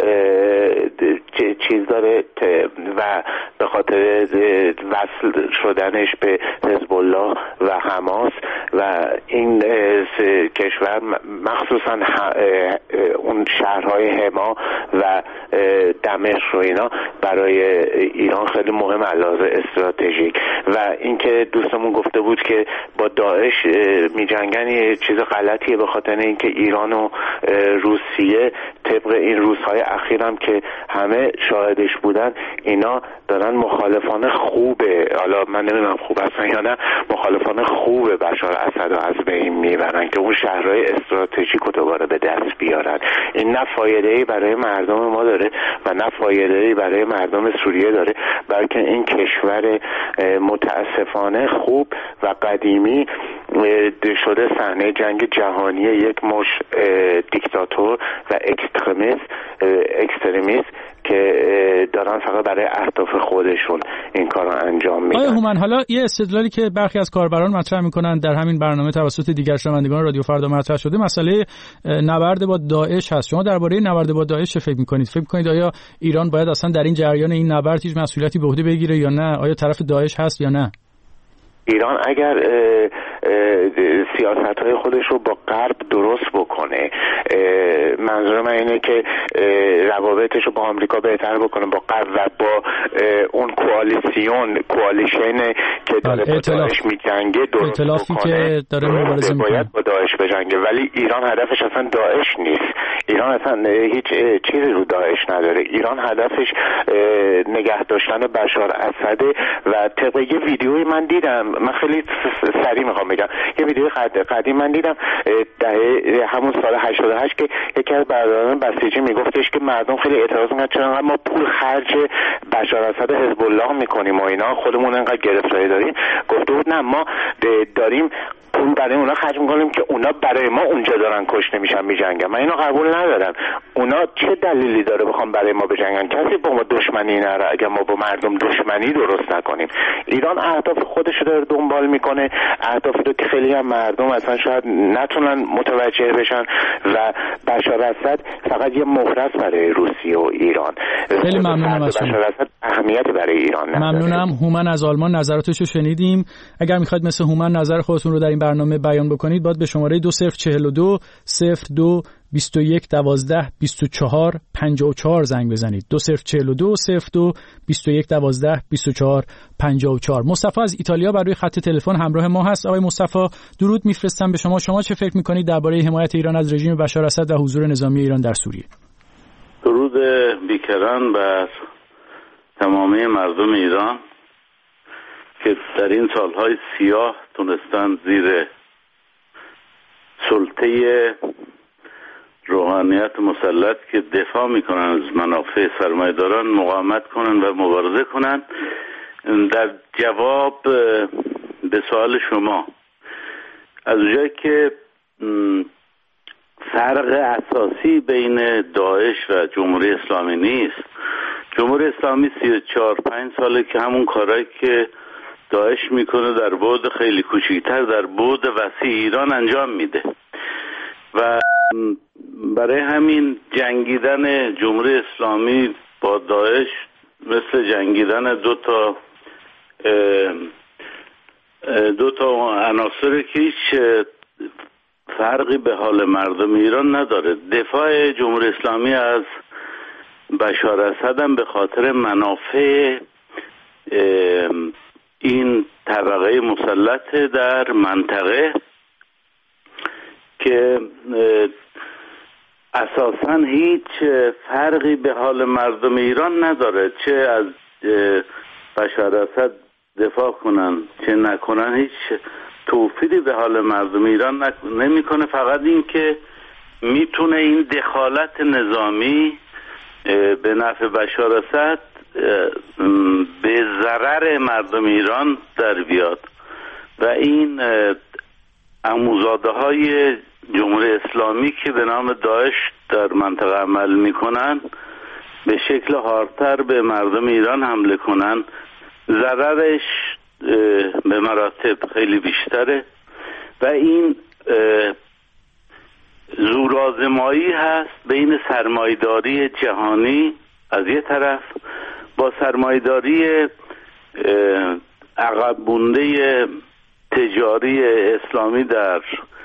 چیز داره و به خاطر وصل شدنش به حزب الله و حماس و این کشور مخصوصا اون شهرهای حما و دمشق و اینا برای ایران خیلی مهم علاوه استراتژیک. و اینکه دوستمون گفته بود که با داعش میجنگن یه چیز غلطیه، به خاطر اینکه ایران و روسیه طبق این روزهای اخیرم که همه شاهدش بودن اینا دارن مخالفان خوبه، حالا من نمیدونم خوب هستن یا نه، مخالفان خوبه بشار اسد رو از بین میبرن که اون شهرهای استراتژیک رو دوباره به دست بیارن. این نه فایده‌ای برای مردم ما داره و نه فایده‌ای برای مردم سوریه داره، بلکه این کشور متاسفانه خوب و قدیمی شده صحنه جنگ جهانی یک مش دیکتاتور و اکستریمیست اکستریمیست که دارن فقط برای اهداف خودشون این کار رو انجام میدن.
آیا هومن حالا یه استدلالی که برخی از کاربران مطرح میکنن در همین برنامه توسط دیگر شنوندگان رادیو فردا مطرح شده، مسئله نبرد با داعش هست. شما درباره نبرد با داعش چه فکر میکنید؟ فکر میکنید آیا ایران باید اصلا در این جریان این نبرد هیچ مسئولیتی به عهده بگیره یا نه؟ آیا طرف داعش هست یا نه؟
ایران اگر سیاست‌های خودش رو با غرب درست بکنه، منظور من اینه که روابطش رو با آمریکا بهتر بکنه، با غرب و با اون کوالیسیون کوالیشن که داره با داعش می‌جنگه درست
ائتلافی
بکنه،
که داره مبارزه می‌کنه،
باید با داعش بجنگه. ولی ایران هدفش اصلا داعش نیست. ایران اصلا هیچ چیزی رو داعش نداره. ایران هدفش نگه داشتن بشار اسد و طبق یه ویدیویی من دیدم، من خیلی سریع میخوام بگم، یه ویدیو قدیم من دیدم دهه همون سال هشتاد و هشت که یکی از برادران بسیجی میگفتش که مردم خیلی اعتراض میکنن چرا ما پول خرج بشار اسد حزب الله میکنیم و اینا، خودمون انقدر گرفتاری داریم. گفته بود نه ما داریم پول برای اونا خرج میکنیم که اونا برای ما اونجا دارن کشته میشن میجنگن. من اینو قبول ندارم. اونا چه دلیلی داره بخوام برای ما بجنگن؟ کسی با ما دشمنی نره اگر ما با مردم دشمنی درست نکنیم. ایران اهداف خودش رو داره دنبال میکنه، اهدافی رو که خیلی هم مردم اصلا شاید نتونن متوجه بشن و بشار اسد فقط یه مهرس برای روسیه و ایران.
خیلی ممنونم از شما.
بشار اسد اهمیتی برای ایران نداره.
ممنونم. هومن از آلمان نظراتشو شنیدیم. اگر میخواید مثل هومن نظر خودتون رو در این برنامه بیان بکنید باید به شماره دو صفر چهل و دو صفر دو بیست و یک دوازده بیست و چهار پنجاه و چهار زنگ بزنید. دو صفر چهل و دو صفر دو بیست و یک دوازده بیست و چهار پنجاه و چهار. مصطفی از ایتالیا بر روی خط تلفن همراه ما هست. آقای مصطفی درود میفرستم به شما. شما چه فکر میکنید درباره حمایت ایران از رژیم بشار اسد و حضور نظامی ایران در سوریه؟
درود بیکران بر تمامی مردم ایران که در این سالهای سیاه تونستن زیر سلطه روحانیت مسلط که دفاع میکنن از منافع سرمایه‌داران مقاومت کنن و مبارزه کنن. در جواب به سوال شما، از اونجایی که فرق اساسی بین داعش و جمهوری اسلامی نیست، جمهوری اسلامی سی و چهار پنج ساله که همون کارهایی که داعش میکنه در بعد خیلی کوچیک‌تر در بعد وسیع ایران انجام میده و برای همین جنگیدن جمهوری اسلامی با داعش مثل جنگیدن دو تا دو تا عناصر که هیچ فرقی به حال مردم ایران نداره. دفاع جمهوری اسلامی از بشار اسد هم به خاطر منافع این طبقه مسلط در منطقه که اساساً هیچ فرقی به حال مردم ایران نداره، چه از بشار اسد دفاع کنن چه نکنن هیچ توفیری به حال مردم ایران نمیکنه. فقط این که میتونه این دخالت نظامی به نفع بشار اسد به ضرر مردم ایران در بیاد و این عموزاده های جمهوری اسلامی که به نام داعش در منطقه عمل میکنن به شکل هارتر به مردم ایران حمله کنن، ضررش به مراتب خیلی بیشتره و این زورآزمایی هست بین سرمایه‌داری جهانی از یه طرف با سرمایه‌داری عقب مونده تجاری اسلامی در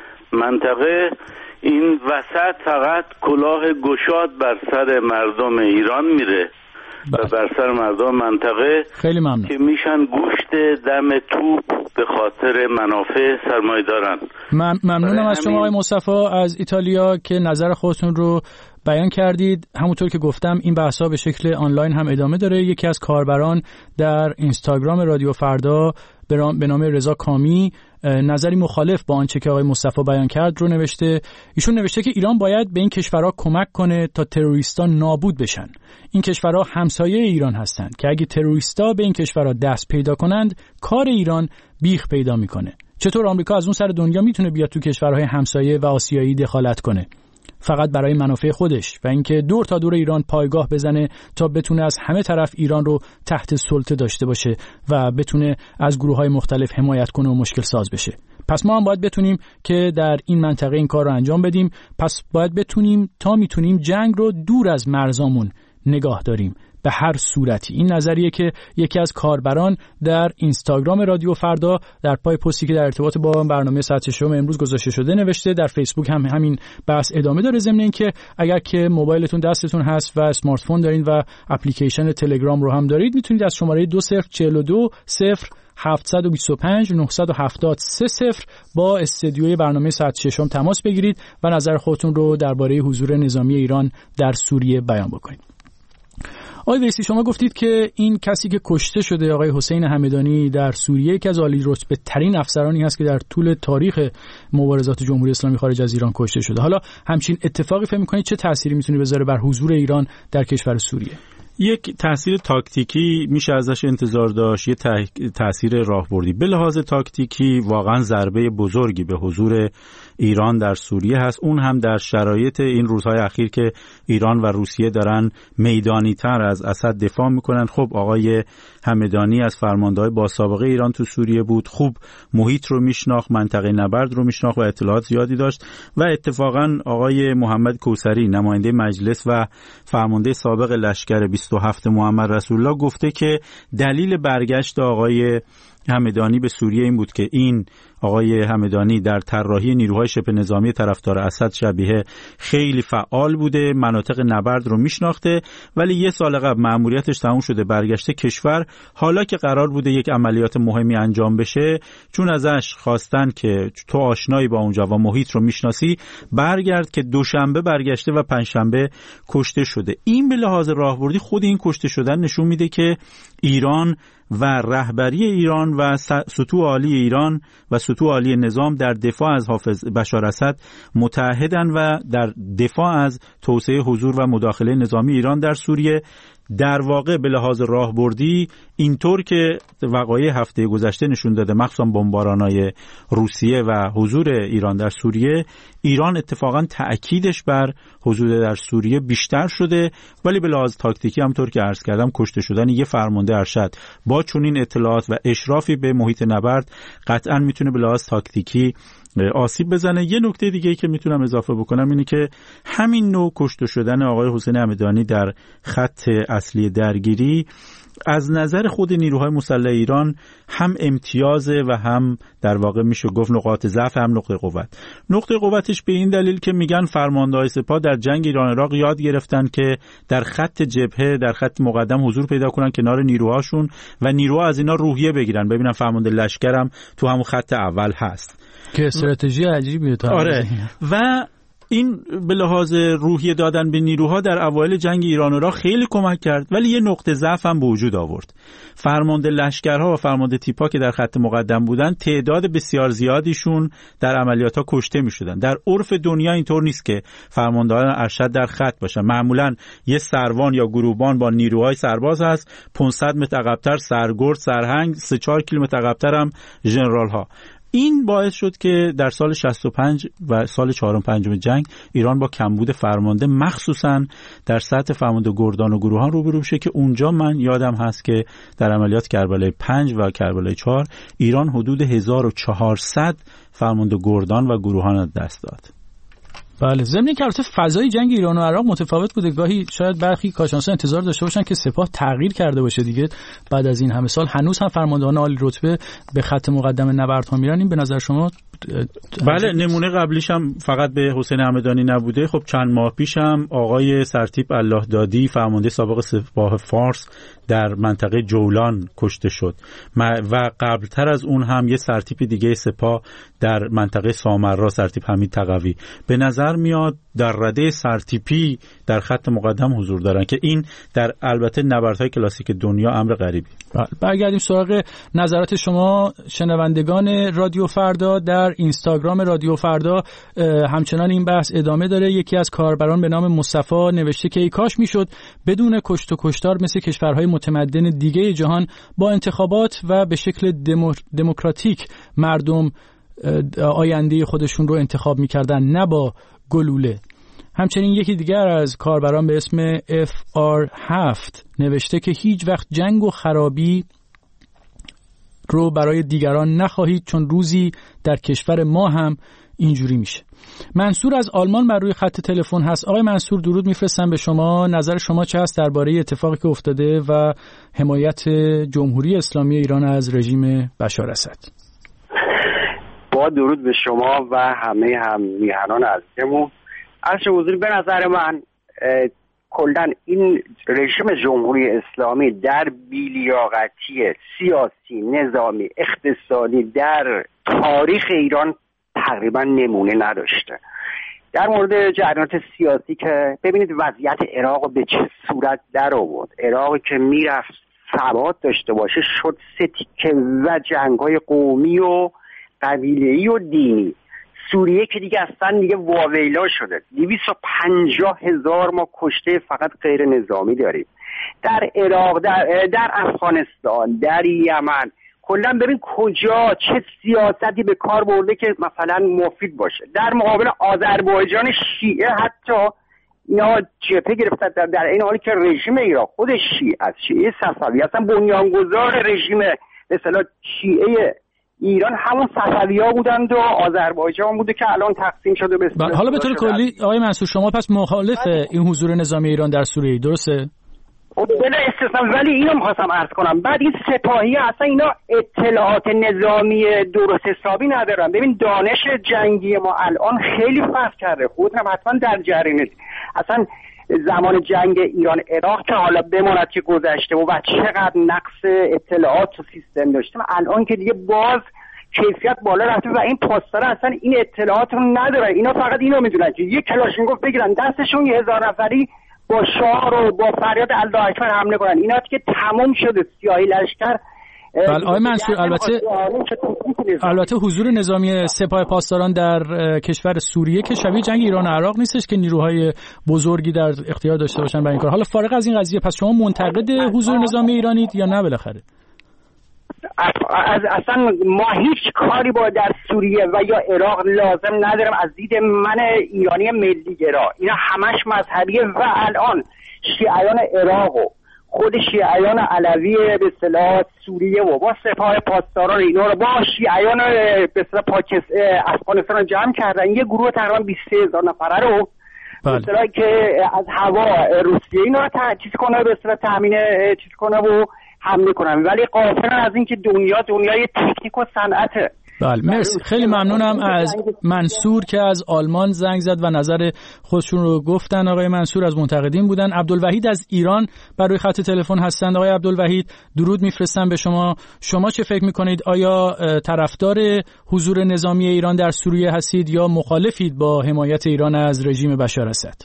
منطقه. این وسط فقط کلاه گشاد بر سر مردم ایران میره و بر سر مردم منطقه
خیلی ممنون
که میشن گوشت دم توپ به خاطر منافع سرمایه‌داران.
من ممنونم از شما آقای مصطفی از ایتالیا که نظر خودتون رو بیان کردید. همونطور که گفتم این بحث‌ها به شکل آنلاین هم ادامه داره. یکی از کاربران در اینستاگرام رادیو فردا به نام رضا کامی نظری مخالف با آنچه که آقای مصطفی بیان کرد رو نوشته. ایشون نوشته که ایران باید به این کشورها کمک کنه تا تروریستا نابود بشن. این کشورها همسایه ایران هستند که اگه تروریستا به این کشورها دست پیدا کنند کار ایران بیخ پیدا میکنه. چطور آمریکا از اون سر دنیا میتونه بیاد تو کشورهای همسایه و آسیایی دخالت کنه؟ فقط برای منافع خودش و اینکه دور تا دور ایران پایگاه بزنه تا بتونه از همه طرف ایران رو تحت سلطه داشته باشه و بتونه از گروه‌های مختلف حمایت کنه و مشکل ساز بشه. پس ما هم باید بتونیم که در این منطقه این کار رو انجام بدیم. پس باید بتونیم تا میتونیم جنگ رو دور از مرزامون نگاه داریم به هر صورتی. این نظریه که یکی از کاربران در اینستاگرام رادیو فردا در پای پستی که در ارتباط با برنامه ساعت ششم امروز گذاشته شده نوشته. در فیسبوک هم همین بحث ادامه داره، ضمن اینکه اگر که موبایلتون دستتون هست و اسمارت فون دارین و اپلیکیشن تلگرام رو هم دارید میتونید از شماره دو صفر چهل و دو صفر هفتصد و بیست و پنج نهصد و هفتاد سه صفر با استدیوی برنامه ساعت ششم تماس بگیرید و نظر خودتون رو درباره حضور نظامی ایران در سوریه بیان بکنید. آقای ویسی شما گفتید که این کسی که کشته شده آقای حسین همدانی در سوریه یکی از عالی رتبه ترین افسرانی هست که در طول تاریخ مبارزات جمهوری اسلامی خارج از ایران کشته شده. حالا همچین اتفاقی فکر می‌کنید چه تأثیری میتونه بذاره بر حضور ایران در کشور سوریه؟
یک تأثیر تاکتیکی میشه ازش انتظار داشت، یه تأثیر راهبردی. به لحاظ تاکتیکی واقعا ضربه بزرگی به حضور ایران در سوریه هست، اون هم در شرایط این روزهای اخیر که ایران و روسیه دارن میدانی تر از اسد دفاع میکنن. خب آقای همدانی از فرمانده‌های با سابقه ایران تو سوریه بود، خوب محیط رو میشناخت، منطقه نبرد رو میشناخت و اطلاعات زیادی داشت و اتفاقا آقای محمد کوثری نماینده مجلس و فرمانده سابق لشکر بیست و هفت محمد رسول الله گفته که دلیل برگشت آقای همدانی به سوریه این بود که این آقای همدانی در طراحی نیروهای شبه نظامی طرفدار اسد شبیه خیلی فعال بوده، مناطق نبرد رو میشناخته، ولی یه سال قبل مأموریتش تموم شده برگشته کشور. حالا که قرار بوده یک عملیات مهمی انجام بشه، چون ازش خواستن که تو آشنایی با اونجا و محیط رو میشناسی برگرد، که دوشنبه برگشته و پنجشنبه کشته شده. این به لحاظ راهبردی خود این کشته شدن نشون میده که ایران و رهبری ایران و سطوح عالی ایران و سطوح عالی نظام در دفاع از حافظ بشار اسد متحدن و در دفاع از توسعه حضور و مداخله نظامی ایران در سوریه. در واقع به لحاظ راهبردی اینطور که وقایع هفته گذشته نشون داده، مخصوصا بمباران‌های روسیه و حضور ایران در سوریه، ایران اتفاقا تأکیدش بر حضور در سوریه بیشتر شده، ولی به لحاظ تاکتیکی همونطور که عرض کردم کشته شدن یه فرمانده ارشد با چنین اطلاعات و اشرافی به محیط نبرد قطعا میتونه به لحاظ تاکتیکی آسیب بزنه. یه نکته دیگه ای که میتونم اضافه بکنم اینه که همین نوع کشته شدن آقای حسین همدانی در خط اصلی درگیری از نظر خود نیروهای مسلح ایران هم امتیازه و هم در واقع میشه گفت نقاط ضعف هم نقطه قوت. نقطه قوتش به این دلیل که میگن فرمانده‌های سپاه در جنگ ایران عراق یاد گرفتن که در خط جبهه، در خط مقدم حضور پیدا کنن کنار نیروهاشون و نیروها از اینا روحیه بگیرن، ببینن فرمانده لشکرم تو همون خط اول هست
که استراتژی عجیبیه تا
آره. و این به لحاظ روحیه دادن به نیروها در اوایل جنگ ایران و عراق خیلی کمک کرد، ولی یه نقطه ضعف هم به وجود آورد. فرمانده لشکرها و فرمانده تیپا که در خط مقدم بودن تعداد بسیار زیادیشون در عملیات‌ها کشته می‌شدن. در عرف دنیا اینطور نیست که فرماندهان ارشد در خط باشن. معمولاً یه سروان یا گروهبان با نیروهای سرباز هست، پانصد متر عقب‌تر سرگرد، سرهنگ، سه چهار کیلومتر عقب‌تر هم ژنرال‌ها. این باعث شد که در سال شصت و پنج و سال چهارم پنجم جنگ ایران با کمبود فرمانده مخصوصاً در سطح فرمانده گردان و گروهان روبرو بشه که اونجا من یادم هست که در عملیات کربلای پنج و کربلای چهار ایران حدود هزار و چهارصد فرمانده گردان و گروهان از دست داد.
بله، ضمن اینکه البته فضای جنگ ایران و عراق متفاوت بوده، گاهی شاید برخی کارشناسان انتظار داشته باشن که سپاه تغییر کرده باشه دیگه بعد از این همه سال، هنوز هم فرماندهان عالی رتبه به خط مقدم نبردها میرن. این به نظر شما؟
بله، نمونه قبلیش هم فقط به حسین همدانی نبوده. خب چند ماه پیش هم آقای سرتیپ الله دادی فرمانده سابق سپاه فارس در منطقه جولان کشته شد و قبلتر از اون هم یه سرتیپ دیگه سپاه در منطقه سامرا، سرتیپ حمید تقوی. به نظر میاد در رده سرتیپی در خط مقدم حضور دارن که این در البته نبردهای کلاسیک دنیا امر غریبی.
برگردیم سراغ نظرات شما شنوندگان رادیو فردا. در اینستاگرام رادیو فردا همچنان این بحث ادامه داره. یکی از کاربران به نام مصطفی نوشته که ای کاش میشد بدون کشت و کشتار مثل کشورهای متمدن دیگه جهان با انتخابات و به شکل دمو... دموکراتیک مردم آینده خودشون رو انتخاب میکردن، نه با گلوله. همچنین یکی دیگر از کاربران به اسم اف آر هفت نوشته که هیچ وقت جنگ و خرابی رو برای دیگران نخواهید، چون روزی در کشور ما هم اینجوری میشه. منصور از آلمان بر روی خط تلفن هست. آقای منصور درود میفرستم به شما. نظر شما چه هست درباره اتفاقی که افتاده و حمایت جمهوری اسلامی ایران از رژیم بشار اسد؟
با درود به شما و همه هم میهنان عزیزمون. عرض حضور، به نظر من کلاً این رژیم جمهوری اسلامی در بی‌لیاقتی سیاسی، نظامی، اقتصادی در تاریخ ایران تقریبا نمونه نداشته. در مورد جریانات سیاسی که ببینید وضعیت عراق به چه صورت در آورد. عراق که میرفت ثبات داشته باشه شد سه تیکه و جنگ‌های قومی و قبیله‌ای و دینی. سوریه که دیگه اصلا دیگه واویلا شده. دویست و پنجاه هزار ما کشته فقط غیر نظامی داریم. در عراق، در, در افغانستان، در یمن، کلا ببین کجا چه سیاستی به کار برده که مثلا مفید باشه. در مقابل آذربایجان شیعه حتی اینا جبهه گرفتن، در, در این حالی که رژیم ایران خودش شیعه است، شیعه صفوی، اصلا بنیانگذار رژیم به اصطلاح شیعه ایران همون صفوی‌ها بودند و آذربایجان بوده که الان تقسیم شده به
اصطلاح. حالا به طور کلی آقای منصور شما پس مخالف این حضور نظامی ایران در سوریه، درسته؟
بله استثنا، ولی اینو می‌خواستم عرض کنم. بعد این سپاهی اصلا اینا اطلاعات نظامی درست حسابی ندارن. ببین دانش جنگی ما الان خیلی فرق کرده. خودم حتما در جریان اصلا زمان جنگ ایران عراق که حالا بماند که گذشته و, و چقدر نقص اطلاعات و سیستم داشتیم، الان که دیگه باز کیفیت بالا رفته و این پاسدارا اصلا این اطلاعات رو ندارن. اینا فقط اینو میدونن که یک کلاشینکوف بگیرن دستشون یه هزار نفری با شعار و با فریاد الله اکبر حمله کنن. اینا که تمام شده، سیاهی لشکر
بله آقای منصور، البته البته حضور نظامی سپاه پاسداران در کشور سوریه که شبیه جنگ ایران و عراق نیستش که نیروهای بزرگی در اختیار داشته باشن برای این کار. حالا فارغ از این قضیه، پس شما منتقد حضور نظامی ایرانید یا نه بالاخره؟
از اصلا ما هیچ کاری با در سوریه و یا عراق لازم ندارم. از دید من ایرانی ملی گرا، اینا همش مذهبیه و الان شیعیان عراق و خود شیعیان علوی به اصطلاح سوریه و با سپاه پاسداران اینا رو با شیعیان به اصطلاح پاکستان افغانستان رو جمع کردن، یه گروه تقریبا بیست و سه هزار نفره رو به اصطلاح که از هوا روسیه اینا رو چیز کنه، به اصطلاح تامین چیز کنه و حمله کنن، ولی غافلن از اینکه دنیا دنیای تکنیک و صنعته.
بله مرسی، خیلی ممنونم از منصور که از آلمان زنگ زد و نظر خودشون رو گفتن. آقای منصور از منتقدین بودن. عبدالوحید از ایران بر روی خط تلفن هستند. آقای عبدالوحید درود میفرستم به شما. شما چه فکر میکنید؟ آیا طرفدار حضور نظامی ایران در سوریه هستید یا مخالفید با حمایت ایران از رژیم بشار اسد؟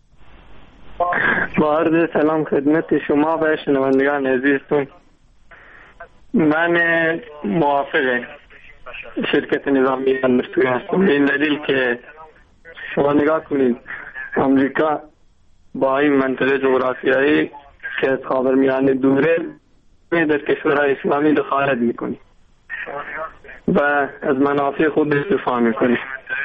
با عرض سلام خدمت شما و شنوندگان عزیزتون. من موافق شرکت نظامی ایران در سوریه هستم، به این دلیل که شما نگاه کنید آمریکا با این منطقه جغرافیایی که از خاورمیانه دوره در کشورهای اسلامی دخالت میکنه و از منافع خود دفاع میکنه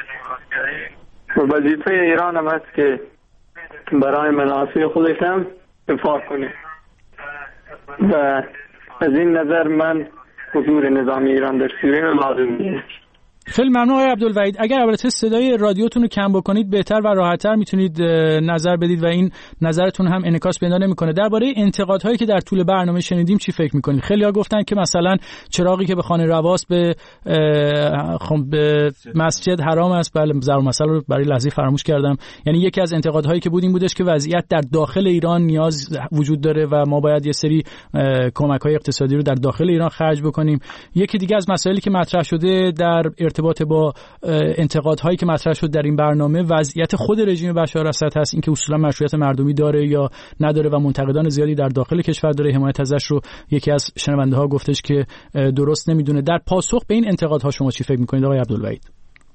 و وظیفه ایران هم است که برای منافع خودش هم دفاع کنه و از این نظر من حضور نظامی ایران در سوریه لازم نیست.
خیلی ممنون آقای عبدالوحید. اگر البته صدای رادیوتون رو کم بکنید بهتر و راحت‌تر میتونید نظر بدید و این نظرتون هم انعکاس پیدا نمی‌کنه. درباره انتقادهایی که در طول برنامه شنیدیم چی فکر می‌کنید؟ خیلی‌ها گفتن که مثلا چراغی که به خانه رواست به به مسجد حرام است. بله ضرب المثل رو برای لحظه فراموش کردم. یعنی یکی از انتقادهایی که بود این بودش که وضعیت در داخل ایران نیاز وجود داره و ما باید یه سری کمک‌های اقتصادی رو در داخل ایران خرج بکنیم. یکی دیگه از مسائلی که مطرح شده در ارتباط با انتقادهایی که مطرح شد در این برنامه وضعیت خود رژیم بشار اسد هست، اینکه اصولا مشروعیت مردمی داره یا نداره و منتقدان زیادی در داخل کشور داره. حمایت ازش رو یکی از شنونده ها گفتش که درست نمیدونه. در پاسخ به این انتقادها شما چی فکر میکنید آقای عبدالوحید؟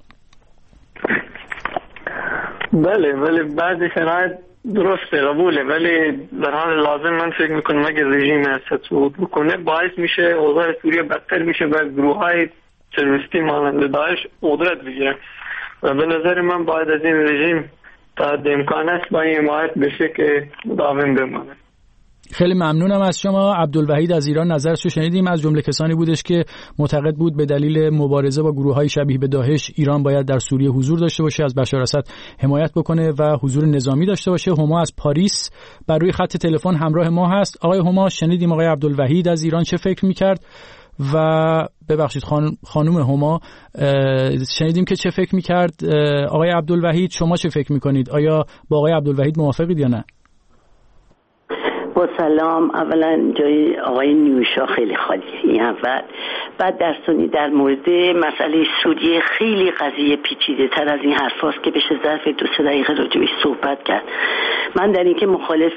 بله ولی بعضی شرایط درسته قبوله، ولی در حال لازم من فکر میکنم اگه رژیم اسد صعود بکنه باعث میشه اوضاع سوریه بدتر میشه و گروه‌های تروریستی مانند داعش قدرت بگیرن و به نظر من باید از این رژیم تا امکان است با این حمایت بشه که مداوم بمانه.
خیلی ممنونم از شما. عبدالوحید از ایران نظرش رو شنیدیم. از جمله کسانی بودش که معتقد بود به دلیل مبارزه با گروه‌های شبیه به داعش ایران باید در سوریه حضور داشته باشه، از بشار اسد حمایت بکنه و حضور نظامی داشته باشه. هما از پاریس بر روی خط تلفن همراه ما هست. آقای هما شنیدیم آقای عبدالوحید از ایران چه فکر می‌کرد و ببخشید خانم خانم هما شنیدیم که چه فکر می‌کرد. آقای عبدالوحید شما چه فکر می‌کنید؟ آیا با آقای عبدالوحید موافقید یا نه؟
با سلام. اولا جای آقای نیوشا خیلی خالیه این اول. بعد در ثانی در مورد مسئله سوریه خیلی قضیه پیچیده تر از این حرف هاست که بشه ظرف دو سه دقیقه راجبش صحبت کرد. من در این که مخالف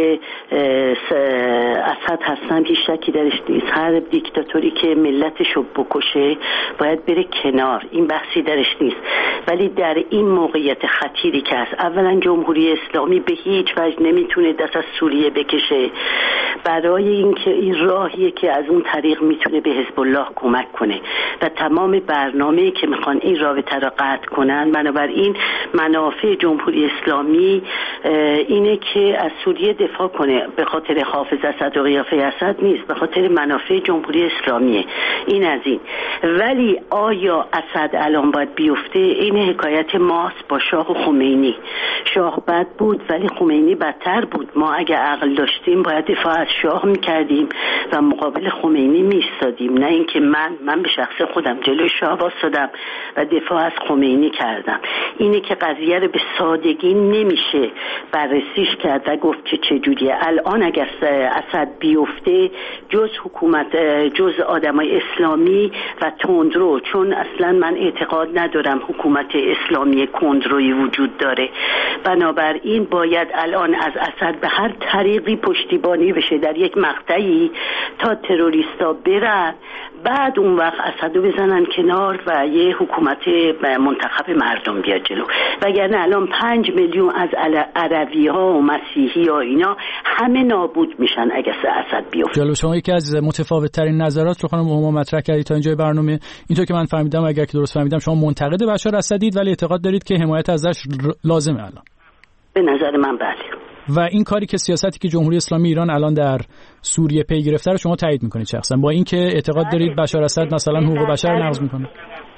اسد هستم هیچ شکی درش نیست. هر دیکتاتوری که ملتش رو بکشه باید بره کنار، این بحثی درش نیست. ولی در این موقعیت خطیری که هست، اولا جمهوری اسلامی به هیچ وجه نمیتونه دست از سوریه بکشه برای اینکه این راهیه که از اون طریق میتونه به حزب الله کمک کنه و تمام برنامه‌ای که میخوان این رابطه را قطع کنن. بنابراین منافع جمهوری اسلامی اینه که از سوریه دفاع کنه، به خاطر حافظ اسد و قیافه اسد نیست، به خاطر منافع جمهوری اسلامیه. این از این. ولی آیا اسد الان باید بیفته؟ این حکایت ماست با شاه و خمینی. شاه بد بود ولی خمینی بدتر بود. ما اگه عقل داشتیم باید دفاع از شاه میکردیم و مقابل خمینی میستادیم، نه اینکه من من به شخص خودم جلوی شاه واسادم و دفاع از خمینی کردم. اینه که قضیه رو به سادگی نمیشه بررسیش کرد و گفت که چجوریه. الان اگر اسد بیفته جز حکومت جز آدمای اسلامی و تندرو، چون اصلا من اعتقاد ندارم حکومت اسلامی کندرویی وجود داره، بنابراین باید الان از اسد به هر طریقی پشت پشتیبانی بشه در یک مقطعی تا تروریستا برن، بعد اون وقت اسدو بزنن کنار و یه حکومت منتخب مردم بیاد جلو. وگرنه الان پنج میلیون از عربی ها و مسیحی ها اینا همه نابود میشن اگه اسد بیفته.
جلو شما یکی از متفاوت ترین نظرات رو خانم هما مطرح کردید تا اینجای برنامه. اینطور که من فهمیدم، اگر که درست فهمیدم، شما منتقد بشار اسدید ولی اعتقاد دارید که حمایت ازش لازمه الان.
به نظر من بله.
و این کاری که سیاستی که جمهوری اسلامی ایران الان در سوریه پی گرفته رو شما تایید میکنید شخصا، با اینکه اعتقاد دارید بشار اسد مثلا حقوق بشر نقض میکنه؟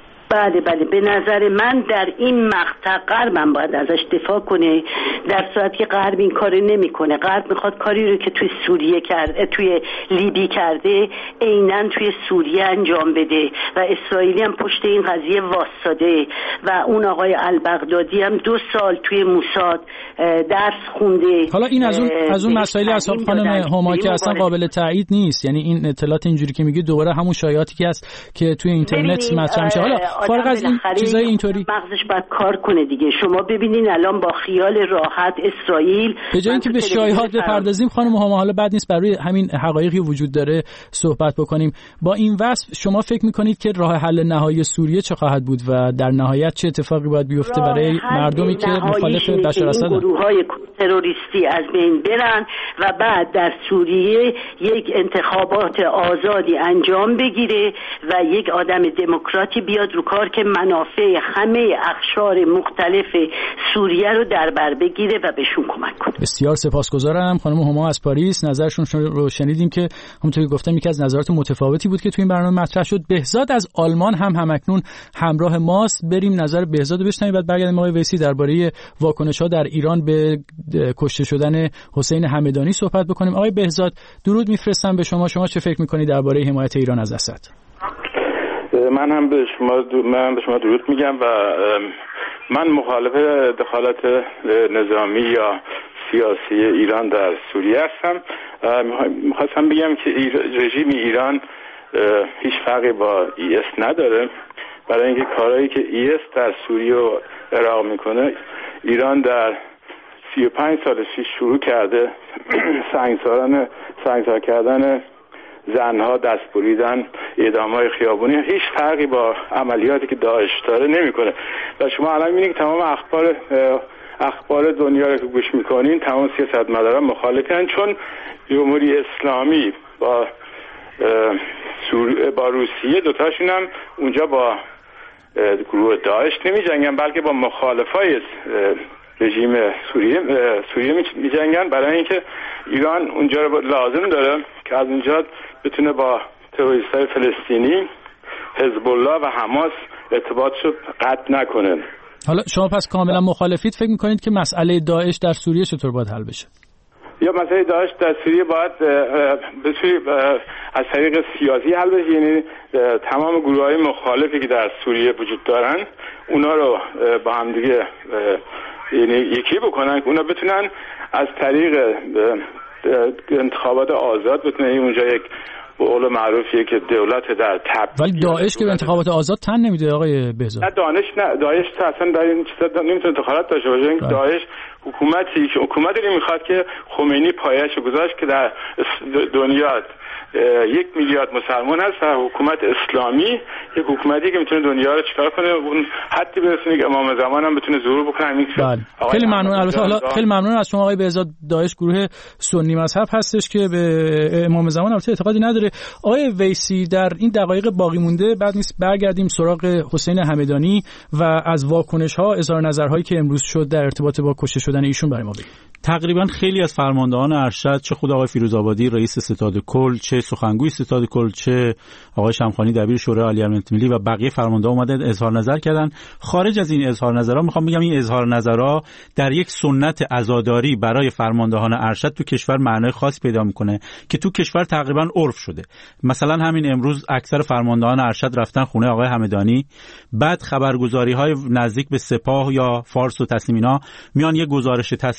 بله بله، به نظر من در این مقطع غربم باید ازش دفاع کنه، در صورتی که غرب این کارو نمیکنه. غرب میخواد کاری رو که توی سوریه کرده، توی لیبی کرده، عیناً توی سوریه انجام بده و اسرائیلی هم پشت این قضیه واسطاده و اون آقای البغدادی هم دو سال توی موساد درس خونده.
حالا این از اون از اون مسائلی اصحاب خانم هما که اصلا قابل تایید نیست، یعنی این اطلاعات اینجوری که میگی دوباره همون شایعاتی که هست که توی اینترنت مطرح میشه. حالا فارغ از این چیزای اینطوری
مغزش باید کار کنه دیگه. شما ببینین الان با خیال راحت اسرائیل
به جای اینکه به شایعات بپردازیم خانم هما، حالا بد نیست برای همین حقایقی وجود داره صحبت بکنیم. با این وصف شما فکر میکنید که راه حل نهایی سوریه چه خواهد بود و در نهایت چه اتفاقی باید بیفته برای مردمی که مخالف بشار اسدن؟
گروه‌های تروریستی از بین برن و بعد در سوریه یک انتخابات آزادی انجام بگیره و یک آدم دموکراتی بیاد رو کار که منافع همه اقشار مختلف سوریه رو در بر بگیره و بهشون کمک کنه.
بسیار سپاسگزارم خانم هما از پاریس. نظرشون رو شنیدیم که همونطور که گفتم یکی از نظرات متفاوتی بود که تو این برنامه مطرح شد. بهزاد از آلمان هم همکنون همراه ماست. بریم نظر بهزاد رو بشنویم بعد برگردیم آقای ویسی درباره واکنش‌ها در ایران به کشته شدن حسین همدانی صحبت بکنیم. آقای بهزاد درود میفرستم به شما. شما چه فکر می‌کنید درباره حمایت ایران از اسد؟
من هم به شما من به شما درود میگم و من مخالف دخالت نظامی یا سیاسی ایران در سوریه هستم. میخواستم بگم که رژیم ایران هیچ فرقی با ای اس نداره، برای اینکه کارهایی که ای اس در سوریه و عراق میکنه ایران در سی و پنج سال پیش شروع کرده. سنگساران سنگسار کردن زنها، دست بریدن، اعدام‌های خیابونی هیچ فرقی با عملیاتی که داعش داره نمیکنه. و شما الان می‌بینید که تمام اخبار اخبار دنیا رو که گوش میکنین تمام سیاستمداران مخالفن، چون جمهوری اسلامی با با روسیه دوتاشون هم اونجا با گروه داعش نمی جنگن بلکه با مخالفای رژیم سوریه سوریه می جنگن، برای اینکه ایران اونجا رو لازم داره که از اونجا بتونه با تروریستای فلسطینی، حزب الله و حماس ارتباطشو قطع نکنه.
حالا شما پس کاملا مخالفید، فکر میکنید که مسئله داعش در سوریه چطور باید حل بشه؟
یا مسئله داعش در سوریه باید از طریق سیاسی حل بشه، یعنی تمام گروه‌های مخالفی که در سوریه وجود دارن اونا رو با هم دیگه یعنی یکی بکنن که اونا بتونن از طریق انتخابات آزاد بتونن اونجا یک به قول معروفیه که دولت در تب.
ولی داعش که به انتخابات آزاد تن نمیده آقای بهزاد.
نه دانش نه داعش اصلا در این چیزا نمیتونه دخالت داشته باشه. این داعش حکومتی که حکومتی میخواد که خمینی پایه‌اش گذاشت که در دنیا یک میلیارد مسلمان هست و حکومت اسلامی یک حکومتی که میتونه دنیا رو چیکار کنه، اون حتی برسونه که امام زمان هم بتونه ظهور بکنه.
بله. خیلی ممنون. البته حالا خیلی ممنون از شما آقای بهزاد. داعش گروه سنی مذهب هستش که به امام زمان البته اعتقادی نداره. آقای ویسی در این دقایق باقی مونده بعد نیست برگردیم سراغ حسین همدانی و از واکنش‌ها اظهار نظرهایی که امروز شد در ارتباط با کشته شدن ایشون برای ما بگید.
تقریبا خیلی از فرماندهان ارشد، چه خود آقای فیروزآبادی رئیس ستاد کل، چه سخنگوی ستاد کل، چه آقای شمخانی دبیر شورای عالی امنیت ملی و بقیه فرماندهان اومدن اظهار نظر کردن. خارج از این اظهار نظرها میخوام بگم این اظهار نظرها در یک سنت عزاداری برای فرماندهان ارشد تو کشور معنای خاص پیدا میکنه که تو کشور تقریبا عرف شده. مثلا همین امروز اکثر فرماندهان ارشد رفتن خونه آقای همدانی، بعد خبرگزاری‌های نزدیک به سپاه یا فارس و تسنیم اینا میان یه گزارش تصویری‌های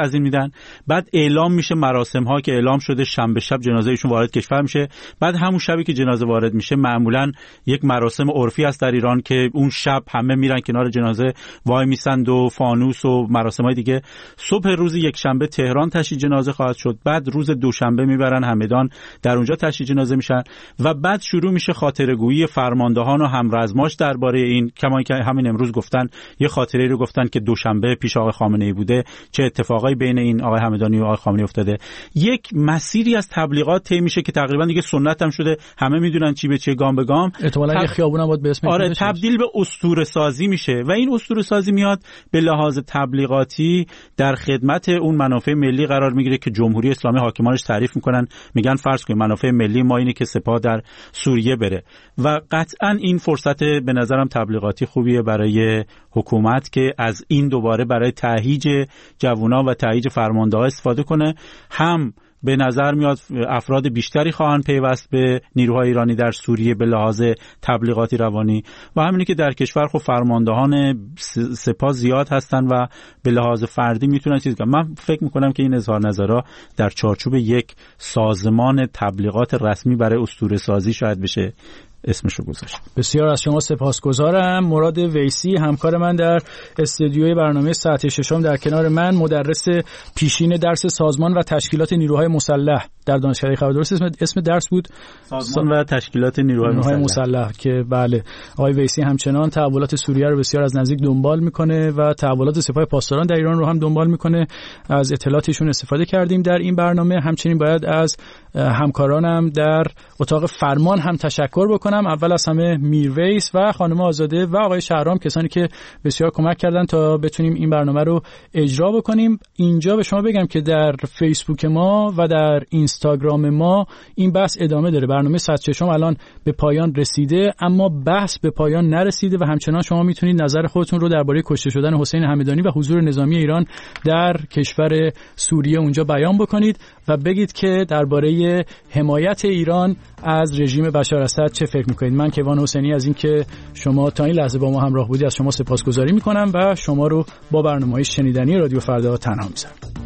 از این میدن. بعد اعلام میشه مراسم ها که اعلام شده شنبه شب جنازه ایشون وارد کشور میشه. بعد همون شبی که جنازه وارد میشه معمولا یک مراسم عرفی هست در ایران که اون شب همه میرن کنار جنازه وای میسند و فانوس و مراسم‌های دیگه. صبح روز یک شنبه تهران تشییع جنازه خواهد شد. بعد روز دوشنبه میبرن همدان، در اونجا تشییع جنازه میشن و بعد شروع میشه خاطره‌گویی فرماندهان و همرزماش درباره این. کما که همین امروز گفتن یه خاطره رو گفتن که دوشنبه پیش آقای خامنه‌ای بوده، چه اتفاقایی بین این آقای همدانی و آقای خامنه‌ای افتاده. یک مسیری از تبلیغات طی میشه که تقریبا دیگه سنت هم شده، همه میدونن چی به چی، گام به گام.
احتمالاً تب... یه خیابون هم بود به اسم
آره تبدیل به اسطوره سازی میشه و این اسطوره سازی میاد به لحاظ تبلیغاتی در خدمت اون منافع ملی قرار میگیره که جمهوری اسلامی حاکمانش تعریف میکنن، میگن فرض کنید منافع ملی ما اینه که سپاه در سوریه بره و قطعا این فرصت به نظرم تبلیغاتی خوبیه برای حکومت که از این دوباره برای تهییج جوونا و تهییج فرمانده‌ها استفاده کنه. هم به نظر میاد افراد بیشتری خواهند پیوست به نیروهای ایرانی در سوریه به لحاظ تبلیغاتی روانی و همینی که در کشور خب فرماندهان سپاه زیاد هستن و به لحاظ فردی میتونن چیز کنن. من فکر میکنم که این اظهار نظرها در چارچوب یک سازمان تبلیغات رسمی برای اسطوره سازی شاید بشه اسمشو گذاشت.
بسیار از شما سپاسگزارم. مراد ویسی همکار من در استودیوی برنامه ساعت ششم در کنار من، مدرس پیشین درس سازمان و تشکیلات نیروهای مسلح در دانشکده خبر. درست اسم اسم درس بود
سازمان و تشکیلات نیروهای, نیروهای مسلح.
مسلح که بله آقای ویسی همچنان تحولات سوریه رو بسیار از نزدیک دنبال میکنه و تحولات سپاه پاسداران در ایران رو هم دنبال میکنه. از اطلاعاتشون استفاده کردیم در این برنامه. همچنین باید از همکارانم در اتاق فرمان هم تشکر بکنم. اول از همه میرویس و خانم آزاده و آقای شهرام، کسانی که بسیار کمک کردن تا بتونیم این برنامه رو اجرا بکنیم. اینجا به شما بگم که در فیسبوک ما و در اینستاگرام ما این بحث ادامه داره. برنامه صد ششم الان به پایان رسیده اما بحث به پایان نرسیده و همچنان شما میتونید نظر خودتون رو درباره کشته شدن حسین همدانی و حضور نظامی ایران در کشور سوریه اونجا بیان بکنید و بگید که درباره حمایت ایران از رژیم بشار اسد چه فکر میکنید. من کیوان حسینی از این که شما تا این لحظه با ما همراه بودید از شما سپاسگزاری میکنم و شما رو با برنامه‌های شنیدنی رادیو فردا تنها میذارم.